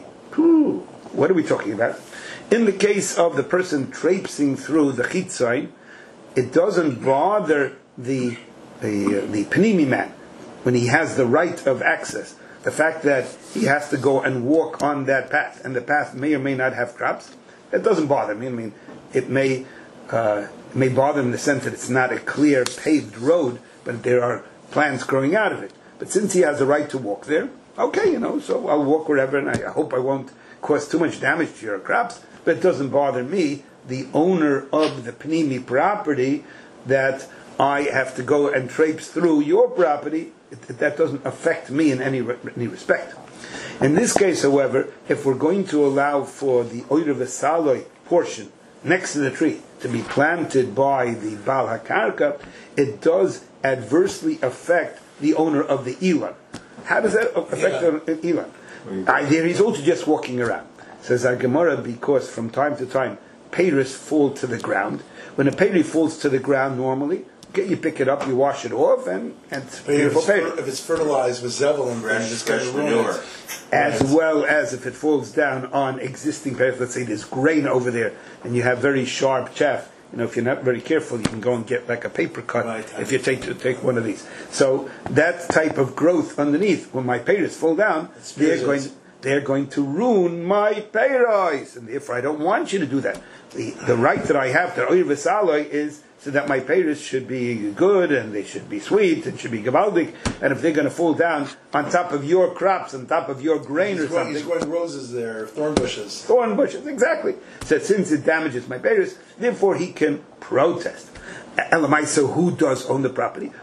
What are we talking about? In the case of the person traipsing through the Chitzain, it doesn't bother the the, uh, the Panimi man when he has the right of access. The fact that he has to go and walk on that path, and the path may or may not have crops, it doesn't bother me. I mean, it may uh, it may bother him in the sense that it's not a clear paved road, but there are plants growing out of it. But since he has the right to walk there, okay, you know, so I'll walk wherever, and I hope I won't cause too much damage to your crops, but it doesn't bother me, the owner of the Pnimi property, that I have to go and traipse through your property. It, that doesn't affect me in any, any respect. In this case, however, if we're going to allow for the Oyer V'Salei portion next to the tree to be planted by the Baal HaKarka, it does adversely affect the owner of the Ilan. How does that affect yeah. the Ilan? I, there he's also just walking around. Says our Gemara, because from time to time peiros fall to the ground. When a peri falls to the ground normally, okay, you pick it up, you wash it off, and, and it's beautiful peri. If it's fertilized with zevalin, then it's going to ruin it. As right. well as if it falls down on existing peri. Let's say there's grain over there, and you have very sharp chaff. You know, if you're not very careful, you can go and get like a paper cut right. if you take to take one of these. So that type of growth underneath, when my peiros fall down, they're going they're going to ruin my peiros, and therefore I don't want you to do that. The the right that I have to Oyer V'Salei is so that my peiros should be good and they should be sweet and should be gavaldik. And if they're going to fall down on top of your crops, on top of your grain he's or something, he's growing roses there, thorn bushes. Thorn bushes, exactly. So since it damages my peiros, therefore he can protest. Elamaisa, who does own the property?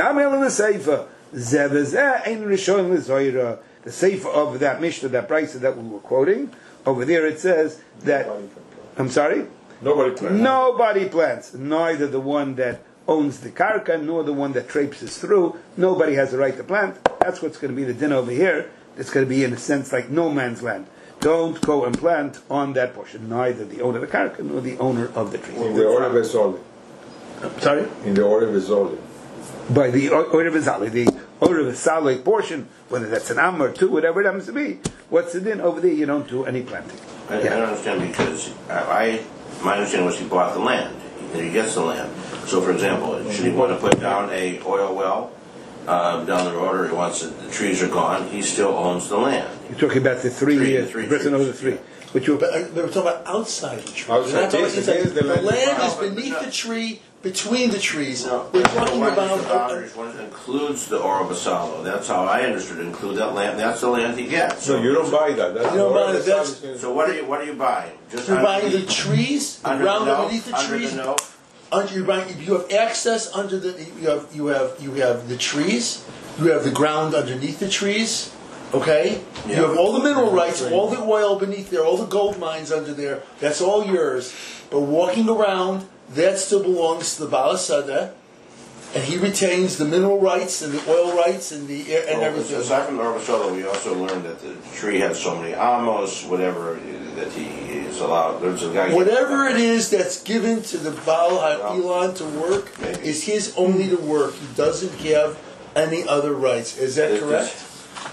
The sefer of that Mishnah, that Brisa that we were quoting, over there it says that. I'm sorry. Nobody plants. Nobody plants. Neither the one that owns the karka, nor the one that traipses through. Nobody has the right to plant. That's what's going to be the din over here. It's going to be, in a sense, like no man's land. Don't go and plant on that portion. Neither the owner of the karka, nor the owner of the tree. In the Oyer V'Salei. Sorry? In the Oyer V'Salei. By the Oyer V'Salei, the Oyer V'Salei portion, whether that's an am or two, whatever it happens to be, what's the din over there? You don't do any planting. I, yeah. I don't understand, because I, my understanding was he bought the land. He, he gets the land. So, for example, should he want to put down a oil well uh, down the road, or he wants it, the trees are gone, he still owns the land. You're talking about the three, three, uh, the three person over the three. Which you, but uh, they were talking about outside the tree. Outside, We're not talking yes, inside. it is the The land. land Wow, is but beneath no. the tree, between the trees. No, We're talking one about. is the boundaries, one includes the Oyer V'Salei. That's how I understood it. Include that land. That's the land he gets. So you don't buy that. That's You don't Oyer buy it, that's- V'Salei. So what are you? What are you buying? Just You're buying the underneath- trees, the under ground the no, underneath the under trees. The no. Under, you're buying, you have access under the. You have you have you have the trees. You have the ground underneath the trees. Okay, Yeah. you have all the mineral rights, all the oil beneath there, all the gold mines under there. That's all yours. But walking around, that still belongs to the Baal Hasadeh, and he retains the mineral rights and the oil rights and the air and Well, everything. aside from the Oyer V'Salei, we also learned that the tree has so many amos, whatever that he is allowed. There's a guy. Whatever it is that's given to the Baal HaElan to work Maybe. is his only to work. He doesn't have any other rights. Is that It- correct?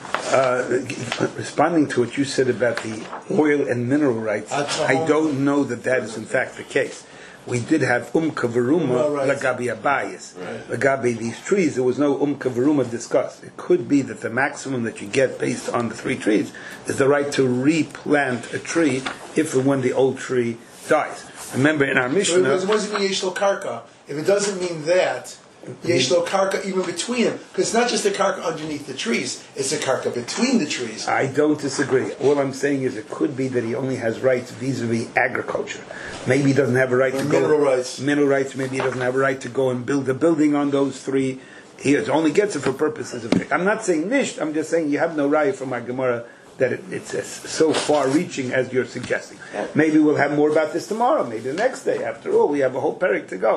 uh, responding to what you said about the oil and mineral rights, I don't know that that is in fact the case. We did have umka veruma Right. lagabi abayis. Right. Lagabi these trees, there was no umka veruma discussed. It could be that the maximum that you get based on the three trees is the right to replant a tree if and when the old tree dies. Remember in our So Mishnah, it doesn't mean yesh lo karka. If it doesn't mean that, yesh lo karka even between them, because it's not just the karka underneath the trees; it's the karka between the trees. I don't disagree. All I'm saying is it could be that he only has rights vis-a-vis agriculture. Maybe he doesn't have a right Or to mineral go rights. mineral rights. Maybe he doesn't have a right to go and build a building on those three. He only gets it for purposes of. I'm not saying nisht. I'm just saying you have no right from our Gemara that it, it's as, so far-reaching as you're suggesting. Maybe we'll have more about this tomorrow. Maybe the next day. After all, we have a whole parak to go.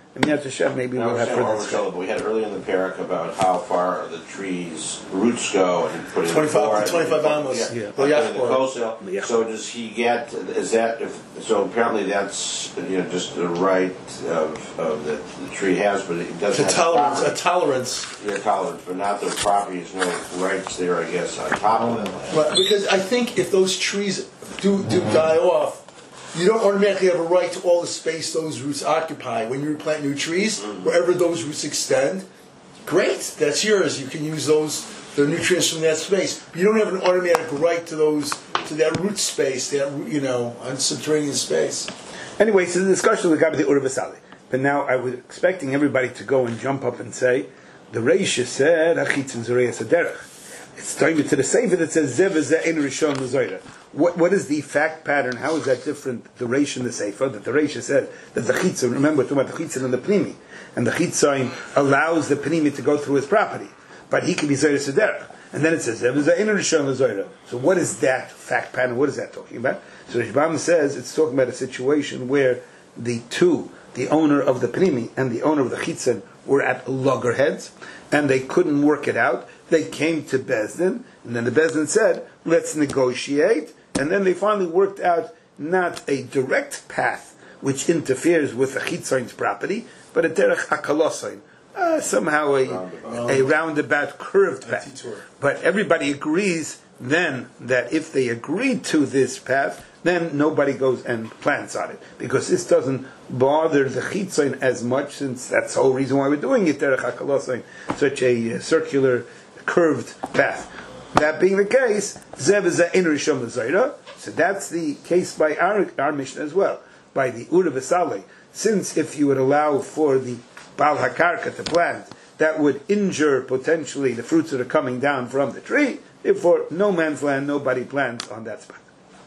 And Yad Hashem, maybe Now we'll we're have saying further what we're told, discussion. but we had earlier in the parak about how far the trees' roots go and put in twenty-five four- to twenty-five amos. Yeah, Yeah. yeah. Put in the Yeah. coastal. Yeah. So does he get? Is that if, so? Apparently, that's you know just the right of, of that the tree has, but it doesn't It's a have tolerance, a property. tolerance. Yeah, tolerance, but not the property. There's no rights there, I guess, on top of that land. But because I think if those trees do do die off, you don't automatically have a right to all the space those roots occupy. When you plant new trees, wherever those roots extend, great, that's yours. You can use those the nutrients from that space. But you don't have an automatic right to those to that root space, that you know, on subterranean space. Anyway, so the discussion was about the Ur V'Sali. But now I was expecting everybody to go and jump up and say, the Reisha said, Hachitzin Zoreas Aderech. It's talking to the Sefer that says, Zev Zeh Ein Rishon L'Zoyra. What What is the fact pattern? How is that different, the Reisha and the Sefer? That the Reisha said that the Chitzin, remember we're talking about the Chitzin and the Pnimi, and the Chitzin allows the Pnimi to go through his property, but he can be Zoreas Aderech. And then it says, Zev Zeh Ein Rishon L'Zoyra. So what is that fact pattern? What is that talking about? So Rishbam says it's talking about a situation where the two, the owner of the Pnimi and the owner of the Chitzin, were at loggerheads, and they couldn't work it out. They came to Bezdin, and then the Bezdin said, let's negotiate, and then they finally worked out not a direct path which interferes with the Chitzain's property, but a derech akalosain, uh, somehow a, roundabout. a roundabout curved path. But everybody agrees then that if they agree to this path, then nobody goes and plants on it, because this doesn't bother the Chitzain as much, since that's the whole reason why we're doing it, derech akalosain, such a uh, circular curved path. That being the case, Zev Zeh Ein Rishon L'Zoyra. So that's the case by our, our Mishnah as well, by the Ur V'Sali. Since if you would allow for the Baal HaKarka to plant, that would injure potentially the fruits that are coming down from the tree. Therefore, no man's land, nobody plants on that spot.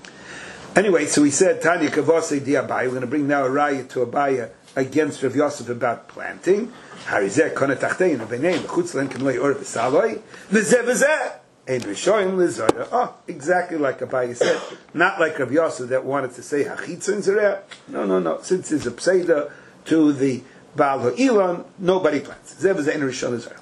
Anyway, so we said Tanya Kavase Di Abaya. We're going to bring now a raya to Abaya against Rav Yosef about planting. Harizeh Kona Tachtein Abeneim Chutzlen Kimlei Ur V'Saloi V'Zeh V'Zeh Ein Rishoyim L'Zoyra. Oh, exactly like Abaya said. Not like Rav Yosef that wanted to say Hachitzon Zereh. No, no, no. Since it's a pseida to the Baal Ha'ilon, nobody plants. Zev V'Zeh Ein Rishon L'Zoyra.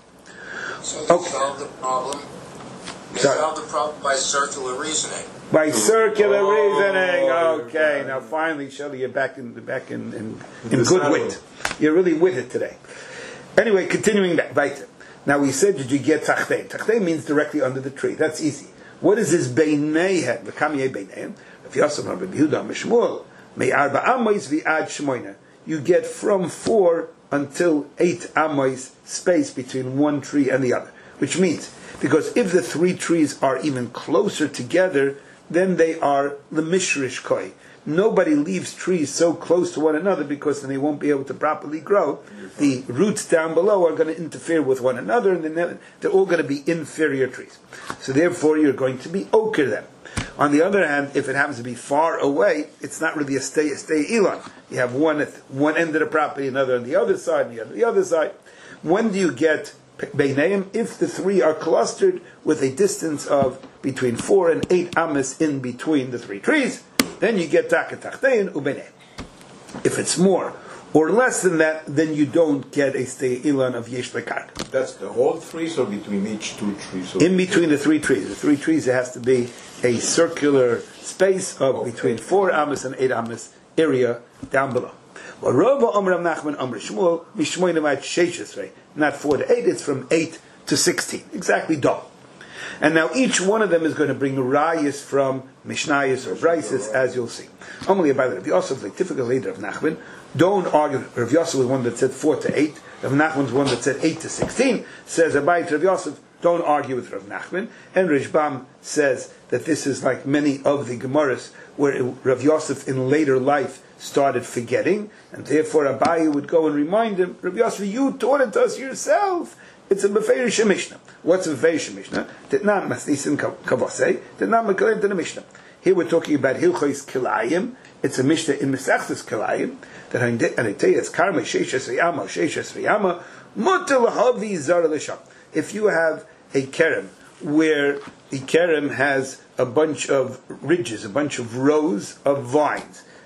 So they Okay. solved the problem. They Sorry. solved the problem by circular reasoning. By circular Oh, reasoning. you're Okay, back. now finally, Shelley, you're back in back in, in, in good wit. You're really witted today. Anyway, continuing back, weiter. Now we said, did you get tachtei? Tachtei means directly under the tree. That's easy. What is this beineihem? V'kamiyei beineihem? If Yosef Rabbi Yehuda Mishmuel may arba amois v'ad shmoina. You get from four until eight amois space between one tree and the other. Which means, because if the three trees are even closer together, then they are the mishrish koi. Nobody leaves trees so close to one another, because then they won't be able to properly grow. The roots down below are going to interfere with one another, and then they're all going to be inferior trees. So therefore, you're going to be oker them. On the other hand, if it happens to be far away, it's not really a stay a stay elon. You have one at one end of the property, another on the other side, and the other the other side. When do you get beineim? If the three are clustered with a distance of between four and eight amas in between the three trees, then you get takatachtein ubeneim. If it's more or less than that, then you don't get a stay ilan of yesh lekarka. That's the whole trees or between each two trees? So In between the three trees, the three trees, there has to be a circular space of Okay. between four amas and eight amas area down below. Well, Rava Omer Nachman Omer Shmuel Mishmoy Nemat Sheishesrei. Not four to eight; it's from eight to sixteen, exactly double. And now each one of them is going to bring rayas from Mishnayos or Brises, as you'll see. Only about Rav Yosef, like typical leader of Nachman, don't argue. Rav Yosef was one that said four to eight. Rav Nachman's one that said eight to sixteen. Says Abayit Rav Yosef, don't argue with Rav Nachman. And Rishbam says that this is like many of the Gemaras where Rav Yosef in later life started forgetting, and therefore Abaye would go and remind him, Rav Yosef, you taught it to us yourself. It's a Beferish Mishnah. What's a Beferish Mishnah? Did not Masnisim Kavase, did not Mekalim to the Mishnah. Here we're talking about Hilchos Kilayim. It's a Mishnah in Mesachtes Kilayim, that and I tell you, it's Karma Sheishes Riyama, Sheishes Riyama, Mutal Havi Zar Lisham. If you have a Kerem, where the Kerem has a bunch of ridges, a bunch of rows of vines,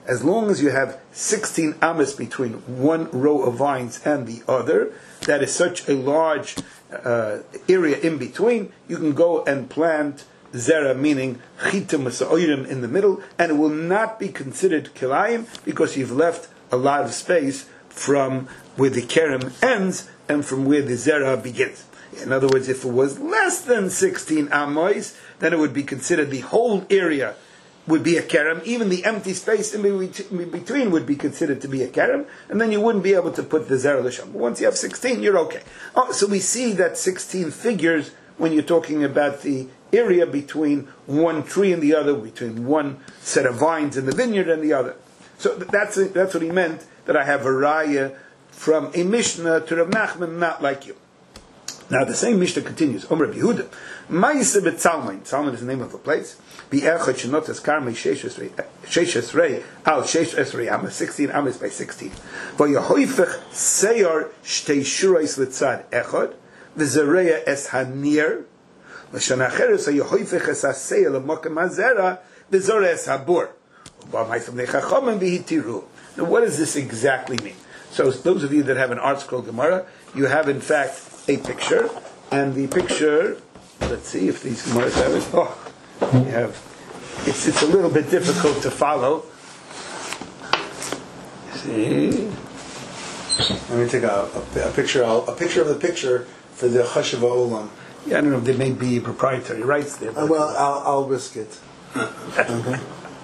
as long as you have sixteen amas between one row of vines and the other, that is such a large uh, area in between, you can go and plant zera, meaning chitim masa'oirim in the middle, and it will not be considered kilayim because you've left a lot of space from where the kerem ends and from where the zera begins. In other words, if it was less than sixteen amos, then it would be considered the whole area would be a kerem. Even the empty space in between would be considered to be a kerem, and then you wouldn't be able to put the zera l'sham. But once you have sixteen, you're okay. Oh, so we see that sixteen figures when you're talking about the area between one tree and the other, between one set of vines in the vineyard and the other. So that's that's what he meant, that I have a raya from a Mishnah to Rav Nachman, not like you. Now the same Mishnah continues. Omer Yehuda, Ma'aseh b'Tzalmon. Tzalmon is the name of a place. Bi'echad shenotas karmei sheishes rei al sheishes rei amas, sixteen amas by sixteen. V'yahoifech seyar shtei shurais litzad echad v'zereya es hanir l'shana acheres hayahoifech es haseya l'mokem hazera v'zoreh es habur. U'ba'maisam nechachomim v'hitiru. Now what does this exactly mean? So those of you that have an art scroll Gemara, you have in fact a picture, and the picture, let's see if these Gemaras have it. Oh, you have, it's, it's a little bit difficult to follow. See? Let me take a, a, a picture, a picture of the picture for the Chashav Olam. Yeah, I don't know if there may be proprietary rights there. Uh, well, I'll, I'll risk it. Okay.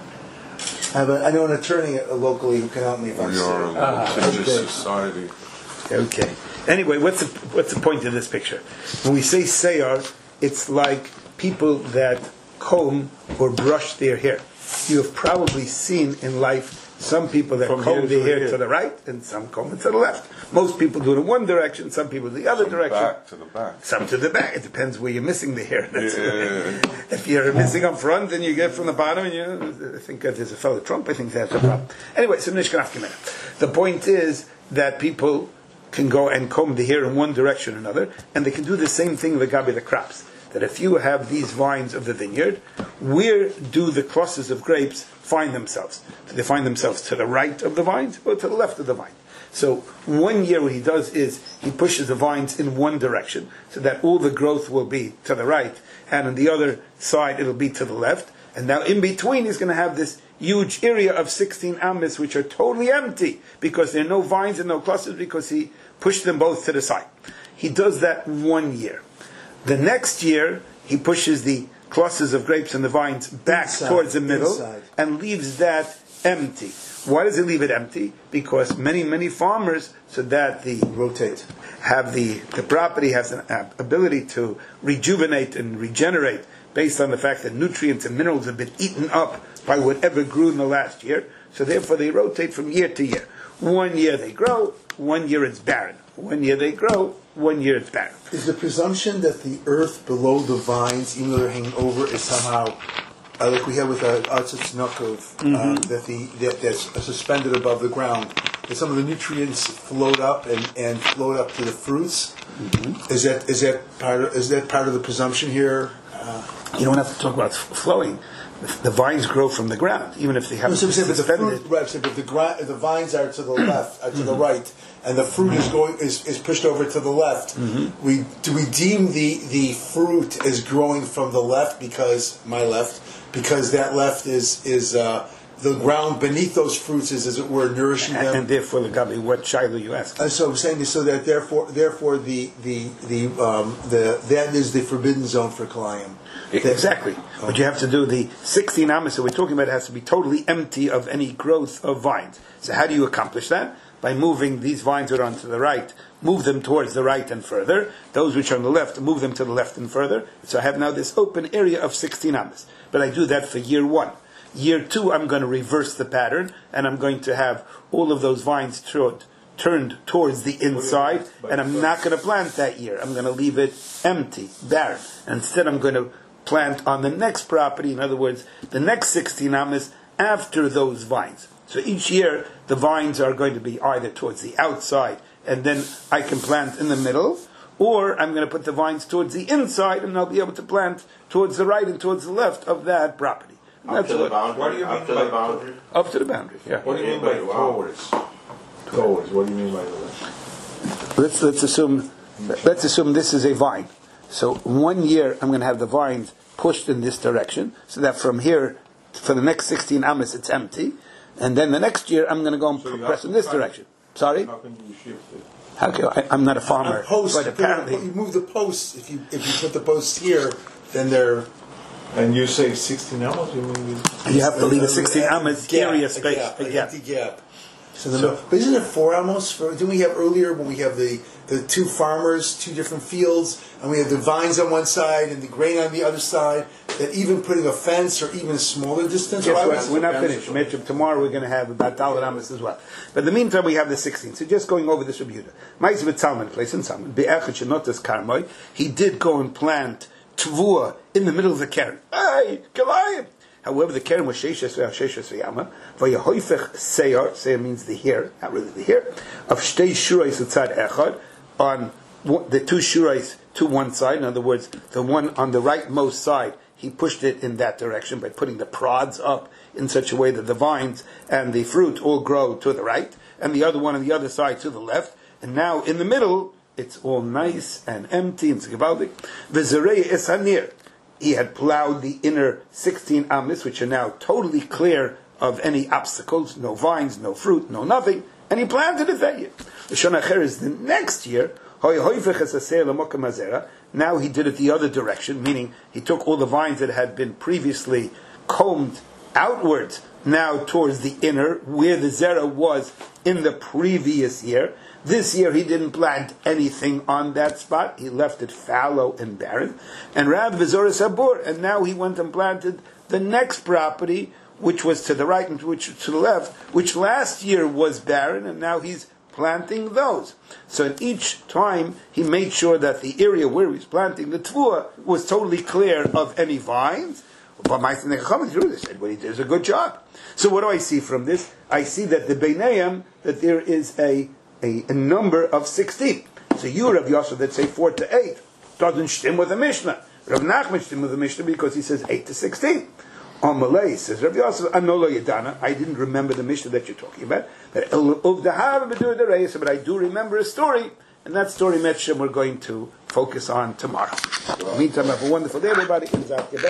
I, have a, I know an attorney locally who can help me if I'm We are a ah, litigious okay. society. Okay. Anyway, what's the, what's the point of this picture? When we say seyar, it's like people that comb or brush their hair. You have probably seen in life some people that From comb here their to hair here. to the right and some comb it to the left. Most people do it in one direction, some people the other From direction. back to the back. Some to the back. It depends where you're missing the hair. That's Yeah. If you're missing up front, then you get from the bottom. And you, I think that there's a fellow Trump. I think that's a problem. Anyway, so Nishkanafki. The point is that people can go and comb the hair in one direction or another, and they can do the same thing with Gabi the crops. That if you have these vines of the vineyard, where do the clusters of grapes find themselves? Do they find themselves to the right of the vines or to the left of the vine? So one year what he does is he pushes the vines in one direction so that all the growth will be to the right, and on the other side it'll be to the left. And now in between he's going to have this huge area of sixteen amas which are totally empty because there are no vines and no clusters because he pushed them both to the side. He does that one year. The next year he pushes the clusters of grapes and the vines back Inside, towards the middle inside. and leaves that empty. Why does he leave it empty? Because many, many farmers, so that the Rotate. have the, the property has an ability to rejuvenate and regenerate based on the fact that nutrients and minerals have been eaten up by whatever grew in the last year. So therefore they rotate from year to year. One year they grow, one year it's barren. One year they grow, one year it's barren. Is the presumption that the earth below the vines, even though they're hanging over, is somehow, uh, like we have with uh, Artzitz Nokov, Mm-hmm. uh, that the that, that's suspended above the ground, that some of the nutrients float up and, and float up to the fruits? Mm-hmm. Is that is that part of, is that part of the presumption here? Uh, You don't have to talk about flowing. The vines grow from the ground, even if they no, haven't so I'm saying, but the suspended. fruit, right, so but the, gra- the vines are to the left, uh, to the right, and the fruit is going is, is pushed over to the left. Mm-hmm. We do we deem the, the fruit as growing from the left because my left because that left is is uh, the ground beneath those fruits is, as it were, nourishing them. And, and therefore, the Gabi, what Shiloh you ask? Uh, so I'm saying this, so that therefore, therefore the the the um, the that is the forbidden zone for Kalayim. Exactly. But you have to do the sixteen amas that we're talking about has to be totally empty of any growth of vines. So how do you accomplish that? By moving these vines that are on to the right, move them towards the right and further. Those which are on the left, move them to the left and further. So I have now this open area of sixteen amas. But I do that for year one. Year two, I'm going to reverse the pattern, and I'm going to have all of those vines turned, turned towards the inside, and I'm not going to plant that year. I'm going to leave it empty, barren. And instead, I'm going to plant on the next property, in other words, the next sixteen amas after those vines. So each year, the vines are going to be either towards the outside, and then I can plant in the middle, or I'm going to put the vines towards the inside, and I'll be able to plant towards the right and towards the left of that property. Up That's to the what- boundary. What do you Up mean to by- the boundary. Up to the boundary, yeah. What do you mean by towards? Towards. What do you mean by that? Let's let's assume let's assume this is a vine. So one year I'm going to have the vines pushed in this direction, so that from here for the next sixteen amas it's empty, and then the next year I'm going to go and So you press have in to this cut it. direction. Sorry, How can you shift it? how can I, I'm not a farmer, A post, but apparently you move the posts. If you if you put the posts here, then they're And you say sixteen hours? You mean you- you have to leave a sixteen amas gap, area a space. gap, a a gap. empty gap. So, the, but isn't it four amos? For, didn't we have earlier when we have the, the two farmers, two different fields, and we have the vines on one side and the grain on the other side? That even putting a fence or even a smaller distance. Guess or I what? was- We're not finished. Mitchell, tomorrow we're going to have about Dalit Amos as well. But in the meantime, we have the sixteen. So just going over this Rebuta. Ma'is v'Tzalman, place in Salman. Be'echad shenotas karmoi. He did go and plant tvua in the middle of the keren. Hey, Kalayim! However, the keren was sheishes ve'asheishes ve'yama. V'yahoifech seyar. Seyar means the hair, not really the hair. Of shtei shurais utzad echad. On the two shurais to one side. In other words, the one on the rightmost side, he pushed it in that direction by putting the prods up in such a way that the vines and the fruit all grow to the right, and the other one on the other side to the left. And now in the middle, it's all nice and empty and gewaldig. V'zerei es hanir. He had plowed the inner sixteen amis, which are now totally clear of any obstacles, no vines, no fruit, no nothing, and he planted it that year. The Shana Acher is the next year. Now he did it the other direction, meaning he took all the vines that had been previously combed outwards, now towards the inner, where the zera was in the previous year. This year he didn't plant anything on that spot. He left it fallow and barren. And Rav V'Zora Sabur, and now he went and planted the next property, which was to the right and which to the left, which last year was barren, and now he's planting those. So in each time he made sure that the area where he was planting the tvua was totally clear of any vines. But my they said what he did is a good job. So what do I see from this? I see that the Beinayim, that there is a, a, a number of sixteen. So you, Rav Yosef, that say four to eight, doesn't stem with the Mishnah. Rav Nachman stem with the Mishnah because he says eight to sixteen. On Malay says Rav Yosef, Anolo Yadana. I didn't remember the Mishnah that you're talking about. But I do remember a story, and that story, Metchem, we're going to focus on tomorrow. In the meantime, have a wonderful day, everybody.